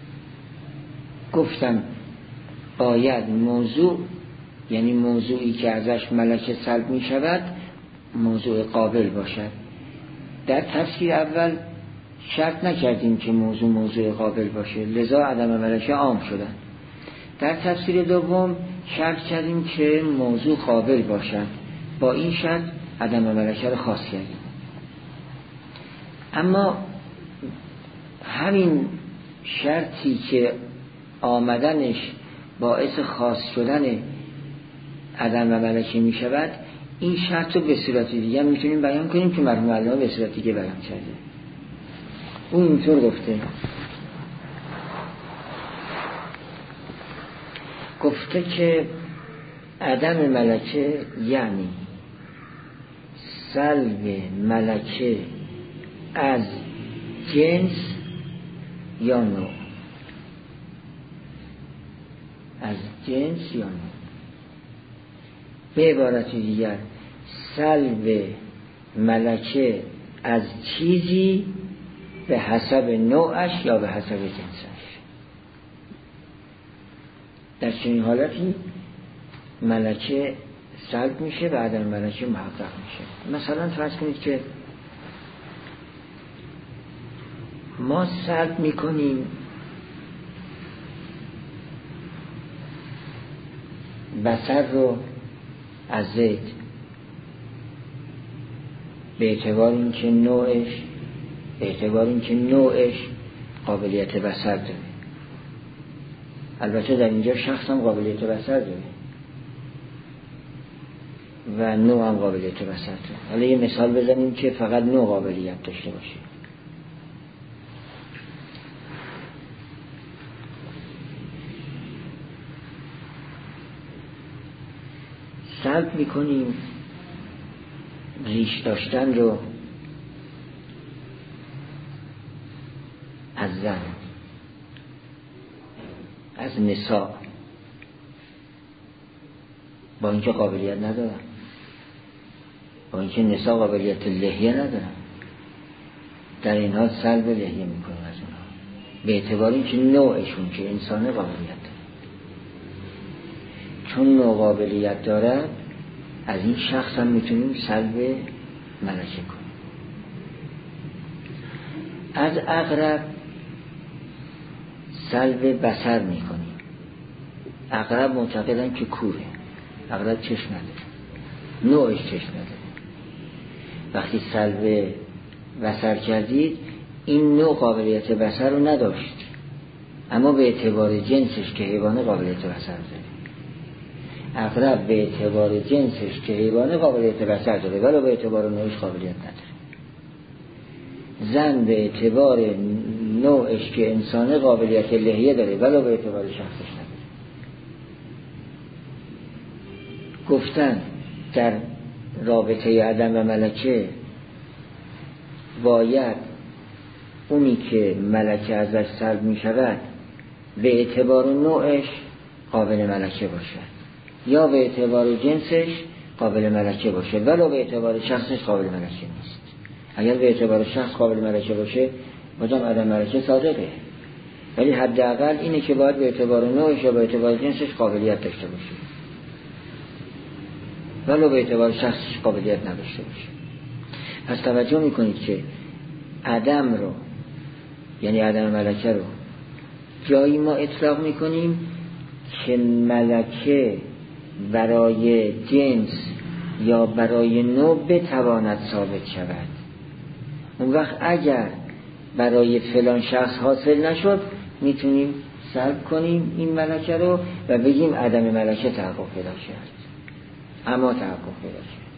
گفتم باید موضوع، یعنی موضوعی که ازش ملکه سلب می شود موضوع قابل باشد. در تفسیر اول شرط نکردیم که موضوع موضوع قابل باشه، لذا عدم ملکه عام شدن. در تفسیر دوم شرط کردیم که موضوع قابل باشد، با این شرط عدم ملکه رو خاص کردیم. اما همین شرطی که آمدنش باعث خاص شدن عدم و ملکه می شود، این شرط رو به صورت دیگه میتونیم بیان کنیم که مرحوم علامه به صورت دیگه بیان کرده. اون اینطور گفته گفته که عدم ملکه یعنی سلب ملکه از جنس یا نوع. از جنس یا نوع. به عبارت دیگر سلب ملکه از چیزی به حسب نوعش یا به حسب جنسش. در چنین حالتی ملکه سلب میشه و عدم ملکه محقق میشه. مثلا فرض کنید که ما سلب میکنیم بصر رو از زید به اعتبار اینکه نوعش به اعتبار اینکه نوعش قابلیت بصر داره. البته در اینجا شخص هم قابلیت بصر داره و نوع هم قابلیت بصر داره. حالا یه مثال بزنیم که فقط نوع قابلیت داشته باشه. سلب میکنیم ریش داشتن رو از زن، از نساء، با اینکه قابلیت ندارن، با اینکه نساء قابلیت لحیه ندارن، در این حال سلب لحیه میکنیم از اونها به اعتبار اینکه نوعشون که انسان قابلیت داره. چون نوع قابلیت دارد از این شخص هم میتونیم سلب ملکه کنیم. از عقرب سلب بصر میکنیم. عقرب معتقدن که کوره، عقرب چشم نداره، نوعش چشم نداره. وقتی سلب بصر کردید این نوع قابلیت بصر رو نداشت، اما به اعتبار جنسش که حیوان قابلیت بصر داره. عقرب به اعتبار جنسش که حیوان قابلیت بصر داره ولی به اعتبار نوعش قابلیت نداره. زن به اعتبار نوعش که انسان قابلیت لحیه داره ولی به اعتبار شخصش نداره. گفتن در رابطه عدم و ملکه باید اونی که ملکه ازش سلب می شود به اعتبار نوعش قابل ملکه باشد یا به اعتبار جنسش قابل ملکه باشه ولی به اعتبار شخصش قابل ملکه نیست. اگر به اعتبار شخص قابل ملکه باشه بازم عدم ملکه صادقه، ولی حداقل اینه که باید به اعتبار نوعش یا به اعتبار جنسش قابلیت داشته باشه ولی به اعتبار شخصش قابلیت نداشته باشه. پس توجه میکنید که عدم رو یعنی عدم ملکه رو جایی ما اطلاق میکنیم که ملکه برای جنس یا برای نوع بتواند ثابت شود. اون وقت اگر برای فلان شخص حاصل نشد میتونیم سلب کنیم این ملکه رو و بگیم عدم ملکه تحقق پیدا کرد، اما تحقق پیدا کرد.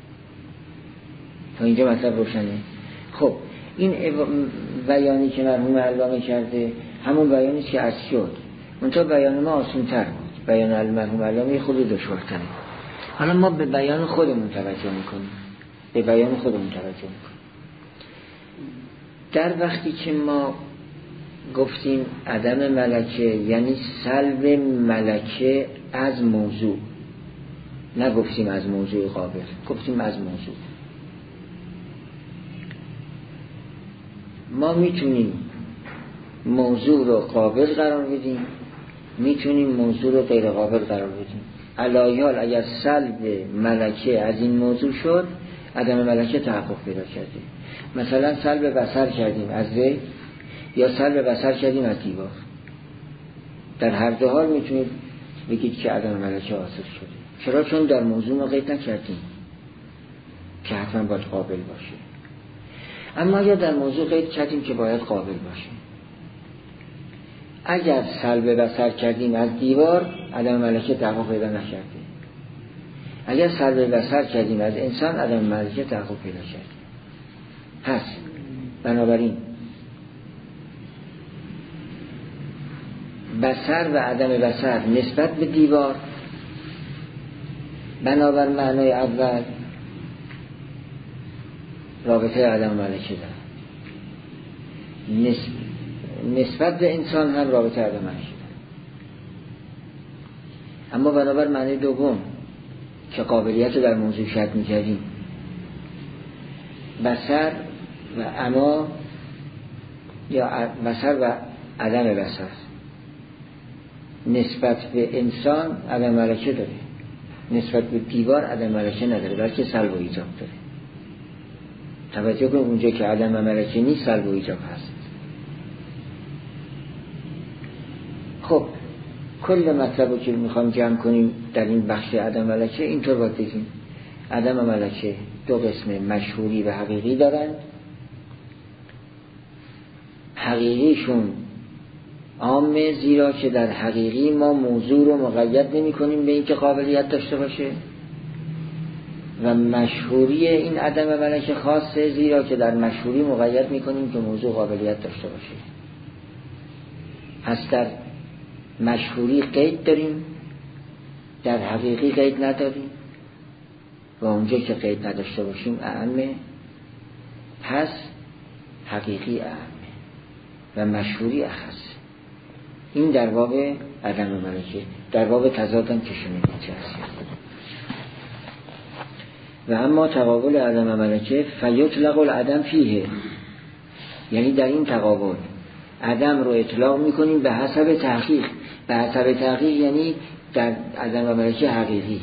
تا اینجا مطلب روشنه. خب این بیانی که مرحوم علامه کرده همون بیانی که عرض شد، منتها بیان ما آسان تر بود، بیان مرحوم علامه خود دشوارتره. حالا ما به بیان خودمون توجه میکنیم به بیان خودمون توجه میکنیم. در وقتی که ما گفتیم عدم ملکه یعنی سلب ملکه از موضوع، نگفتیم از موضوع قابل، گفتیم از موضوع. ما میتونیم موضوع رو قابل قرار بدیم، میتونیم موضوع رو غیر قابل قرار بدیم. علایال اگر سلب ملکه از این موضوع شد عدم ملکه تحقق پیدا کرده. مثلا سلب بصر کردیم از زید یا سلب بصر کردیم از دیوار، در هر دو حال میتونید بگید که عدم ملکه حاصل شده. چرا؟ چون در موضوع ما قید نکردیم که حتما باید قابل باشه، اما یا در موضوع قید کردیم که باید قابل باشه. اگر سلب بصر کردیم از دیوار عدم ملکه تحقق پیدا نکرده، اگر سلب بصر کردیم از انسان عدم ملکه تحقق پیدا کرده. پس بنابراین بصر و عدم بصر نسبت به دیوار بنابر معنای اول رابطه عدم ملکه داره، نسبت به انسان هم رابطه عدم ملکه داره. اما بنابر معنی دوم که قابلیت رو در موضوع شرط می‌کردیم، بصر و عما یا بصر و عدم بصر نسبت به انسان عدم ملکه داره، نسبت به دیوار عدم ملکه نداره، بلکه سلب و ایجاب داره. توجه کنید اونجا که عدم ملکه نیست سلب و ایجاب هست. خب کل مطلب رو که میخوام جمع کنیم در این بخش عدم ملکه اینطور باید بگیم عدم ملکه دو قسم مشهوری و حقیقی دارند. حقیقیشون عامه، زیرا که در حقیقی ما موضوع رو مقید نمی کنیم به اینکه قابلیت داشته باشه، و مشهوری این عدم ملکه خاصه، زیرا که در مشهوری مقید می کنیم که موضوع قابلیت داشته باشه. پس در مشهوری قید داریم، در حقیقی قید نداریم، و اونجا که قید نداشته باشیم اعمه، پس حقیقی اعمه و مشهوری اخص. این در باب عدم ملکه. در باب تضادم که شنیدید چه هست. و اما تقابل عدم ملکه فیطلق العدم فیه، یعنی در این تقابل عدم رو اطلاق میکنیم به حسب تحقیق. به حسب تحقیق یعنی در عدم ملکه حقیقی،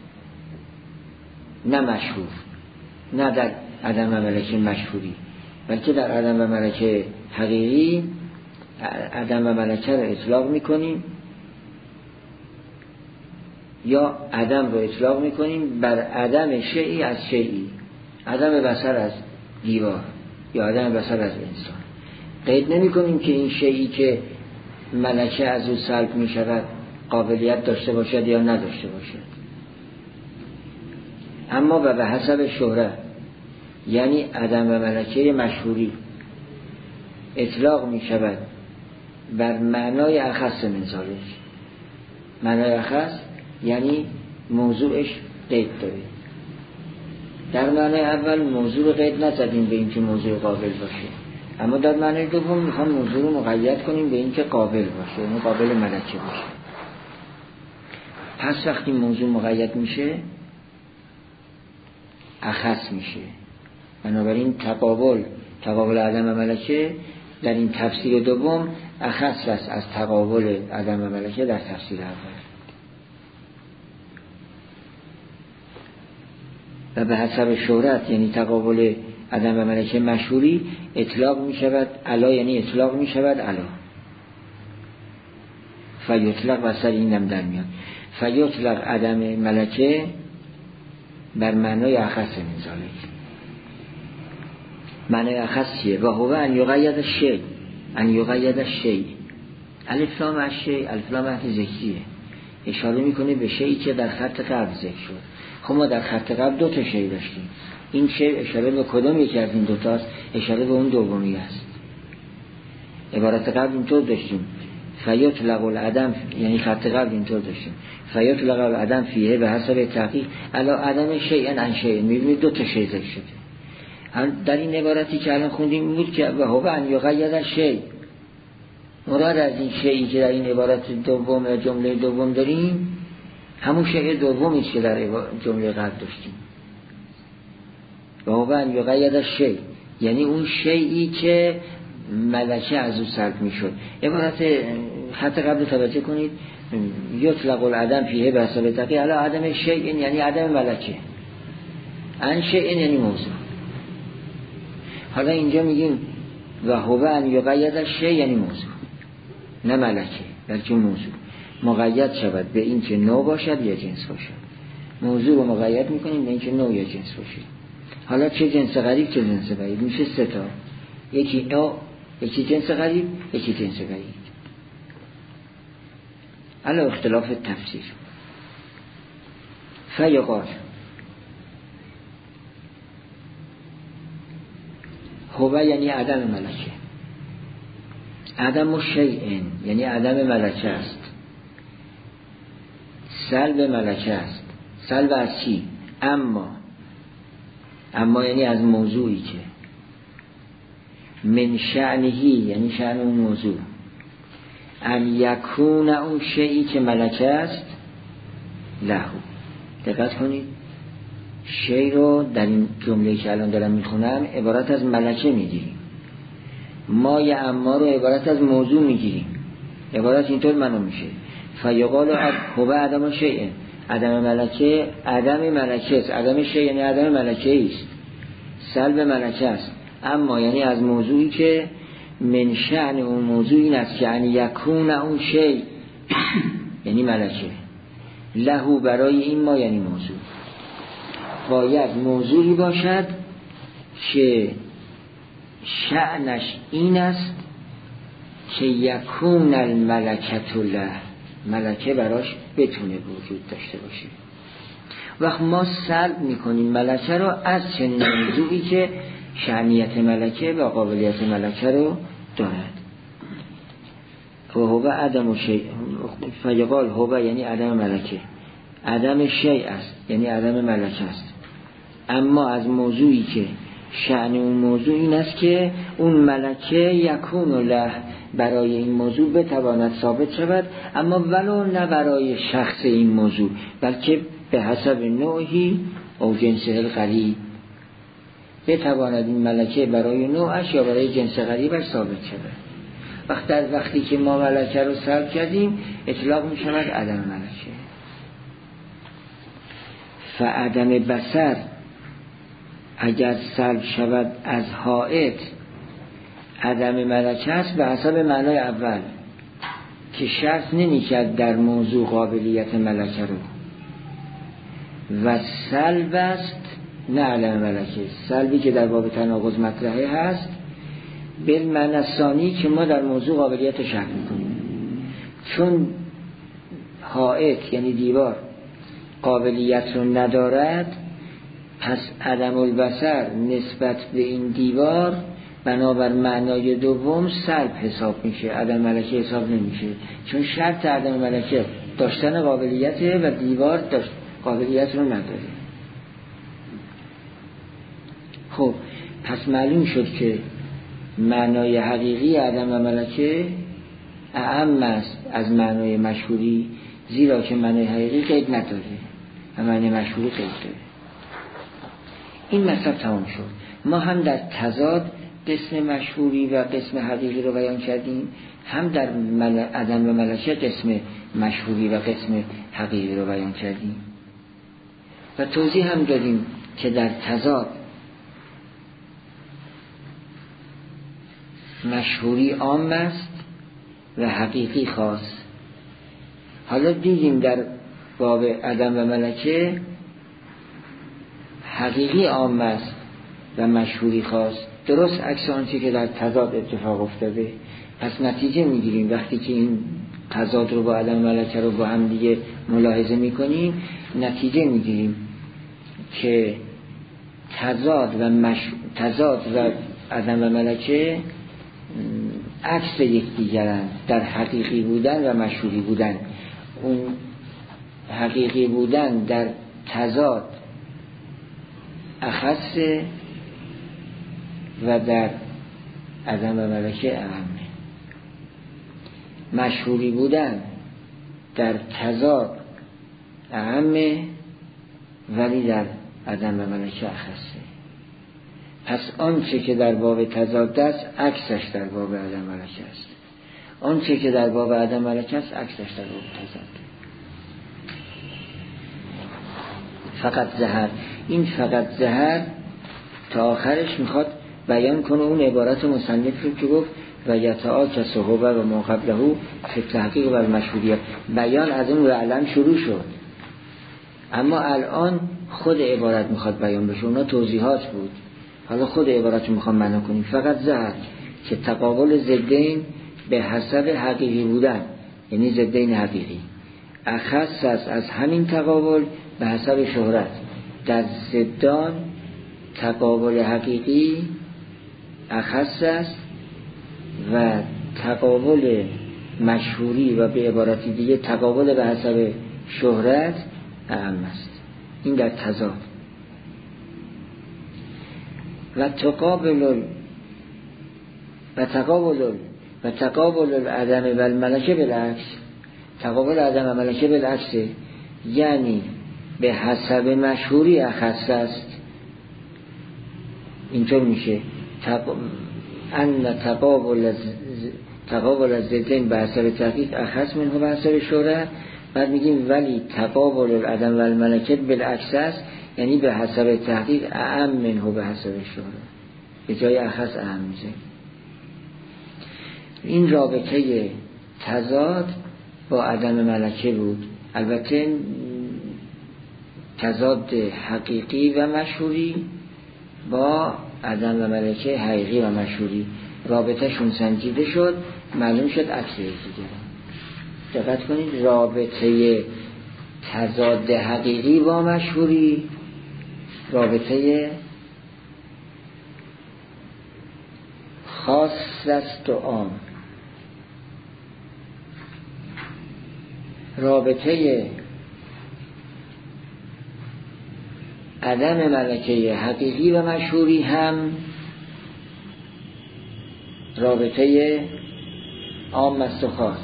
نه مشهور، نه در عدم ملکه مشهوری، بلکه در عدم ملکه حقیقی عدم ملکه رو اطلاق میکنیم، یا عدم رو اطلاق میکنیم بر عدم شیئی از شیئی، عدم بصر از دیوار یا عدم بصر از انسان. قید نمی کنیم که این شیئی که ملکه از او سلب می شود قابلیت داشته باشد یا نداشته باشد. اما به حسب شهرت، یعنی عدم ملکه مشهوری اطلاق می شود بر معنای اخص من ذالک. معنای اخص یعنی موضوعش قید داره. در معنای اول موضوع رو قید نزدیم به اینکه موضوع قابل باشه، اما در معنای دوم میخوام موضوع رو مقید کنیم به اینکه قابل باشه، یعنی قابل ملکه باشه. پس وقتی موضوع مقید میشه اخص میشه. بنابراین تقابل تقابل عدم ملکه در این تفسیر دوم اخص است از تقابل عدم ملکه در تفسیر اول. و به حسب شهرت یعنی تقابل عدم ملکه مشهوری اطلاق می شود علا، یعنی اطلاق می شود علا. فیطلق و سر اینم در میاد. فیطلق عدم ملکه بر معنای اخص من ذالک. معنای اخص چیه؟ و هو ان یقید الشیء، ان یقید الشیء. الف لام الشیء الف لام حرف ذکریه، اشاره میکنه به شیئی که در خط قبل ذکر شد. خب ما در خط قبل دو تا شیء داشتیم، این شیء اشاره به کدوم یکی از این دو تاست؟ اشاره به اون دومی است. عبارت قبل اینطور داشتیم فیطلق العدم، یعنی خط قبل اینطور داشتیم فیطلق العدم فیه به حسب تحقیق علا عدم شیء عن شیء. میبینید دو تا شیء ذکر شده. در این عبارتی که الان خوندیم بود که و هو ان یقید الشیء، مراد از این شیئی که در این عبارت دوم یا جمله دوم داریم همون شیء دومی است که در جمله قبل داشتیم. و هو ان یقید الشیء یعنی اون شیئی که ملکه از او سلب میشد. عبارت خط قبل توجه کنید، یطلق العدم فیه به حسب تحقیق علی عدم شیء یعنی عدم ملکه، عن شیء یعنی موضوع. حالا اینجا میگیم و هو ان یقید الشیء یعنی موضوع، نه ملکه بلکه موضوع مقید شود به این که نوع باشد یا جنس باشد. موضوع رو مقید میکنیم به این که نوع یا جنس باشد. حالا چه جنس غریب چه جنس بعید، میشه سه تا، یکی نوع، یکی جنس غریب، یکی جنس بعید. علا اختلاف تفسیر. فیقال هو یعنی عدم ملکه، عدم شیء یعنی عدم ملکه است، سلب ملکه است. سلب از چی؟ اما اما یعنی از موضوعی که من شأنهی یعنی شأن اون موضوع ان یکون اون شیئی که ملکه است له. دقت کنید شی رو در این جمله که الان دارم میخونم عبارت از ملکه میگیریم، ما یا اما رو عبارت از موضوع میگیریم، عبارت اینطور منو میشه فیقال هو عدم شیء، عدم ملکه عدم ملکه است، عدم شیء یعنی عدم ملکه است، سلب ملکه است، اما یعنی از موضوعی که من شأن اون موضوع این است که ان یکون اون شیء یعنی ملکه، له برای این ما یعنی موضوع، باید موضوعی باشد که شأنش این است که یکون الملکة له، ملکه براش بتونه وجود داشته باشه. وقت ما سلب میکنیم ملکه رو از چنین موضوعی که شأنیت ملکه و قابلیت ملکه رو دارد. و هو عدم شیء، فیقال هو یعنی عدم ملکه، عدم شیء است یعنی عدم ملکه است، اما از موضوعی که شأن اون موضوع این است که اون ملکه یکون له برای این موضوع بتواند ثابت شود، اما ولو نه برای شخص این موضوع بلکه به حسب نوعی او جنسه القریب بتواند این ملکه برای نوعش یا برای جنس غریبش ثابت شود. وقت در وقتی که ما ملکه رو سلب کردیم اطلاق می شود عدم ملکه. فعدم بصر اگر سلب شود از حائط عدم ملکه است به حسب معنای اول که شرط نمی کرد در موضوع قابلیت ملکه رو، و سلب است نه عدم ملکه، سلبی که در باب تناقض مطرحه هست بالمعنی الثانی که ما در موضوع قابلیت شک میکنیم، چون حائط یعنی دیوار قابلیت رو ندارد پس عدم البصر نسبت به این دیوار بنابر معنای دوم سلب حساب میشه، عدم ملکه حساب نمیشه، چون شرط عدم ملکه داشتن قابلیته و دیوار داشت قابلیت رو نداره. خب پس معلوم شد که معنای حقیقی عدم ملکه اعم است از معنای مشهوری، زیرا که معنای حقیقی قید نداره و معنای مشهوری قید داره. این مطلب تمام شد. ما هم در تضاد قسم مشهوری و قسم حقیقی رو بیان کردیم، هم در مل... عدم و ملکه قسم مشهوری و قسم حقیقی رو بیان کردیم و توضیح هم دادیم که در تضاد مشهوری عام است و حقیقی خاص. حالا دیدیم در باب عدم و ملکه حقیقی عام است و مشهوری خاص، درست عکس آنچه که در تضاد اتفاق افتاده. پس نتیجه میگیریم وقتی که این تضاد رو با عدم ملکه رو با هم دیگه ملاحظه میکنیم، نتیجه میگیریم که تضاد و مش... تضاد و عدم و ملکه عکس یکدیگرند در حقیقی بودن و مشهوری بودن. اون حقیقی بودن در تضاد اخص و در عدم و ملکه اهمه. مشهوری بودن در تضاد اهمه ولی در عدم و ملکه اخصه. پس آنچه که در باب تضاد است عکسش در باب عدم ملکه است، آنچه که در باب عدم ملکه است عکسش در باب تضاد. فقط زهر، این فقط زهر تا آخرش میخواد بیان کنه اون عبارت مصنف رو که گفت و یتعاکس هو و ما قبله فی تحقیق و المشهوریت. بیان از اون علم شروع شد، اما الان خود عبارت میخواد بیان بشه، اونا توضیحات بود، حالا خود عبارت رو میخوام معنا کنیم. فقط زهر که تقابل ضدین به حسب حقیقی بودن، یعنی ضدین حقیقی، اخص است از همین تقابل به حسب شهرت. در ضدان تقابل حقیقی اخص است و تقابل مشهوری و به عبارت دیگه تقابل به حسب شهرت اهم است. این در تضاد. و تقابل و تقابل و تقابل العدم و الملکه بالعکس، تقابل عدم و ملکه بالعکسه، یعنی به حسب مشهوری اخص است. اینطور میشه تق... ان تقابل تقابل الضدین به حسب تحقیق اخص منه به حسب شهرت. بعد میگیم ولی تقابل العدم و الملکه بالعکس است، یعنی به حسب تحقیق اعم منه به حسب شهرت، به جای اخص اعم میشه. این رابطه تضاد با عدم ملکه بود. البته تضاد حقیقی و مشهوری با عدم و ملکه حقیقی و مشهوری رابطه شون سنجیده شد، معلوم شد عکس دیگه. دقت کنید، رابطه تضاد حقیقی با مشهوری رابطه خاص است و عام. رابطه عدم ملکه حقیقی و مشهوری هم رابطه عام است و خاص.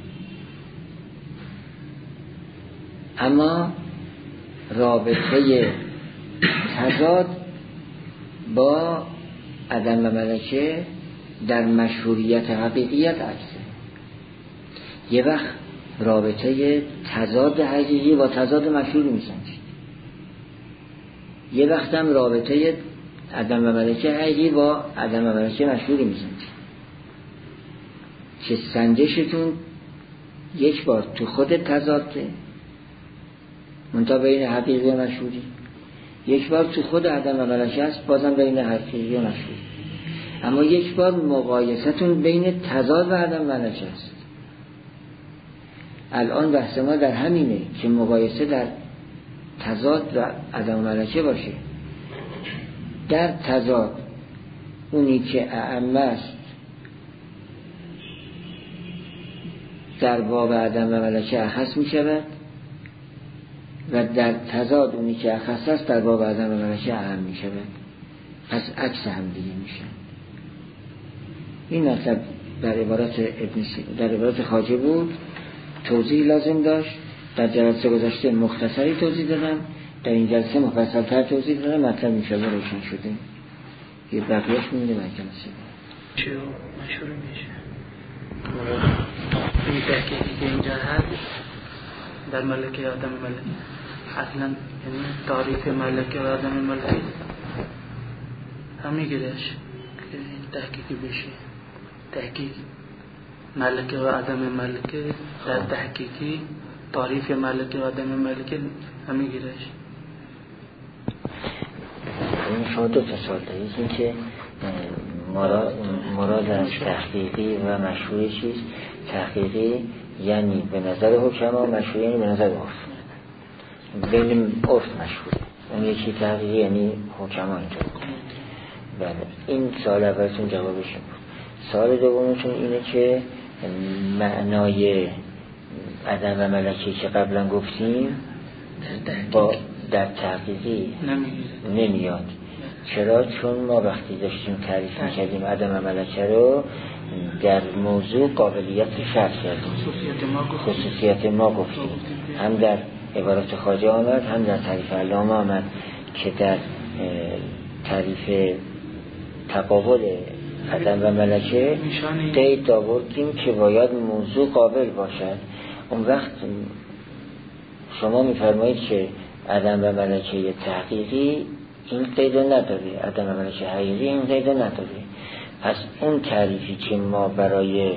اما رابطه تضاد با عدم و ملکه در مشهوریت حقیقیت عکسه. یه وقت رابطه تضاد حقیقی با تضاد مشهوری میسنجید، یه وقت هم رابطه عدم و ملکه حقیقی با عدم و ملکه مشهوری میسنجید. که سنجشتون یک بار تو خود تضاده منتها بین حقیقی و مشهوری، یک بار تو خود عدم و ملکه است بازم بین حقیقی و مشهوری. اما یک بار مقایستون بین تضاد و عدم ملکه است. الان بحث ما در همینه که مقایسه در تضاد و عدم ملکه باشه. در تضاد اونی که اعم است در باب عدم و ملکه اخص می شود و در تضاد اونی که اخص است در باب عدم و ملکه اعم می شود. پس عکس هم دیگه میشه. این مطلب در عبارت ابن در عبارت خواجه بود، توضیح لازم داشت. در جلسه گذشته مختصری توضیح دادم، در این جلسه مفصل‌تر توضیح دادم. مطلب انشاءالله روشن شده. یه بقیه‌اش می‌مونه در جلسه چه مشهور میشه. این تحقیقی که اینجا هست در ملکه آدم ملکه اصلا یعنی تعریف ملکه و آدم ملکه همیگرش که تحقیقی بشه. تحقیق ملکه و آدم ملکه در تحقیقی تعریف ملکه و آدم ملکه همیگرش. این شما دو تا سوال دارید. این که مراد, مراد از تحقیقی و مشروعی چیست؟ تحقیقی یعنی به نظر حکما، مشروعی یعنی به نظر عرف. بین عرف مشروعی. اون یکی تحقیقی یعنی حکما اینجا. بله، این سوال اولتون جوابش بود. سوال دومتون اینه که معنای عدم و ملکه که قبلا گفتیم با در تحقیقی نمیاد. چرا؟ چون ما وقتی داشتیم تعریف میکردیم عدم و ملکه رو در موضوع قابلیت شرط کردیم، خصوصیت ما گفتیم. هم در عبارت خواجه آمد، هم در تعریف علامه آمد که در تعریف تقابل عدم و ملکه قید آوردیم که باید موضوع قابل باشد. اون وقت شما میفرمایید که عدم و ملکه تحقیقی این قید نداره، عدم و ملکه حقیقی این قید نداره. پس اون تعریفی که ما برای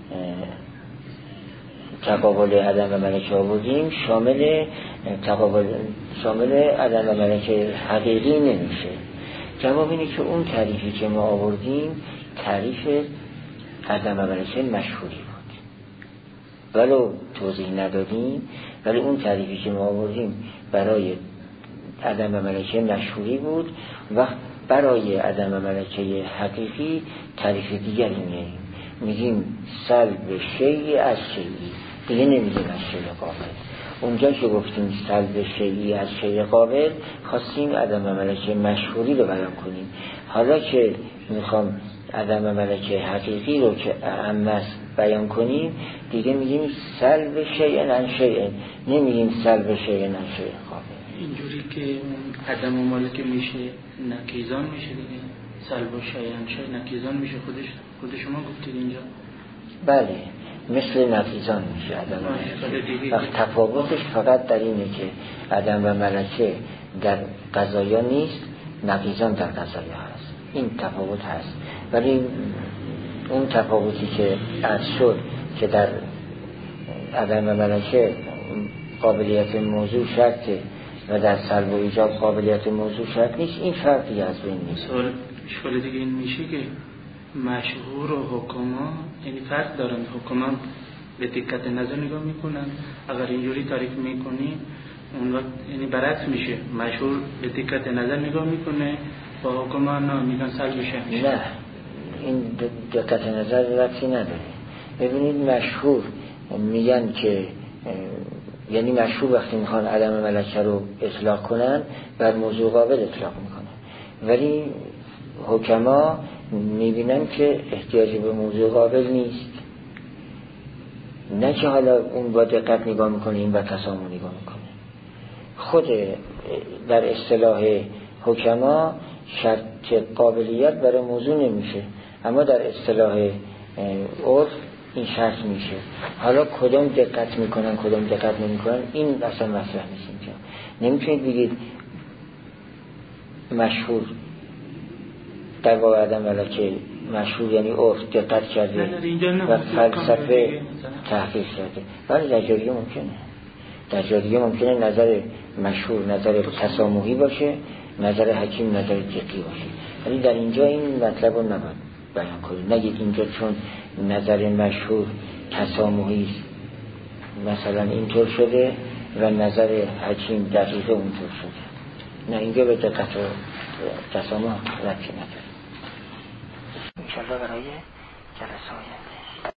تقابل عدم و ملکه آوردیم شامل تقابل شامل عدم و ملکه حقیقی نمیشه. جواب اینه که اون تعریفی که ما آوردیم تعریف عدم و ملکه مشهوری بود، ولو توضیح ندادیم، ولی اون تعریفی که ما آوردیم برای عدم و ملکه مشهوری بود و برای عدم و ملکه حقیقی تعریف دیگری میاریم، میگیم سلب شیئی از شیئی، دیگه نمیگیم از شیء قابل. اونجا که گفتیم سلب شیئی از شیء قابل خواستیم عدم و ملکه مشهوری رو بیان کنیم. حالا که میخوام عدم و ملکه حقیقی رو که اعم است بیان کنیم دیگه میگیم سلب شیء عن شیء، نمیگیم سلب شیء عن شیء. اینجوری که عدم و مالک میشه نکیزان میشه دیگه، سلب و شیء عن شیء نکیزان میشه. خودش خود شما گفتید اینجا. بله مثل نقیزان میشه عدم و ملکه. وقت تفاوتش فقط در اینه که عدم و ملکه در قضایا نیست، نقیزان در قضایا هست. این تفاوت هست. ولی اون تفاوتی که عرض شد که در عدم و ملکه قابلیت موضوع شرطه و در سلب و ایجاب قابلیت موضوع شرط نیست، این فرقی از بین نیست. سوال دیگه این میشه که مشهور و حکما یعنی فرق دارن. حکما به دقت نظر نگاه میکنن، اگر اینجوری تعریف میکنی اون وقت یعنی برعکس میشه، مشهور به دقت نظر نگاه میکنه و حکما نه میگن سلب شرط. نه این دقت نظر ربطی نداره. ببینید مشهور میگن که یعنی مشهور وقتی میخوان عدم ملکه رو اطلاق کنن بر موضوع قابل اطلاق میکنن، ولی حکما میبینن که احتیاجی به موضوع قابل نیست. نه که حالا اون با دقت نگاه میکنه این با تسامح نگاه میکنه. خود در اصطلاح حکما شرط قابلیت برای موضوع نمیشه، اما در اصطلاح عرف این شرط میشه. حالا کدوم دقت میکنن کدوم دقت نمیکنن این اصلا مطرح نیست اینجا. نمیتونید بگید مشهور در باب عدم ملکه مشهور یعنی عرف دقت کرده و فلسفه تحقیق کرده. ولی در جای دیگه ممکنه در جای دیگه ممکنه نظر مشهور نظر تسامحی باشه، نظر حکیم نظر دقیقی باشه. ولی در اینجا این مطلب رو نباید بیان کنید. نگید اینجا چون نظر مشهور تسامحی است مثلا اینطور شده و نظر حکیم دقیقه اونطور شده. نه اینجا به دقت و تسامح ربطی نداره. انشاءالله برای جلسه آینده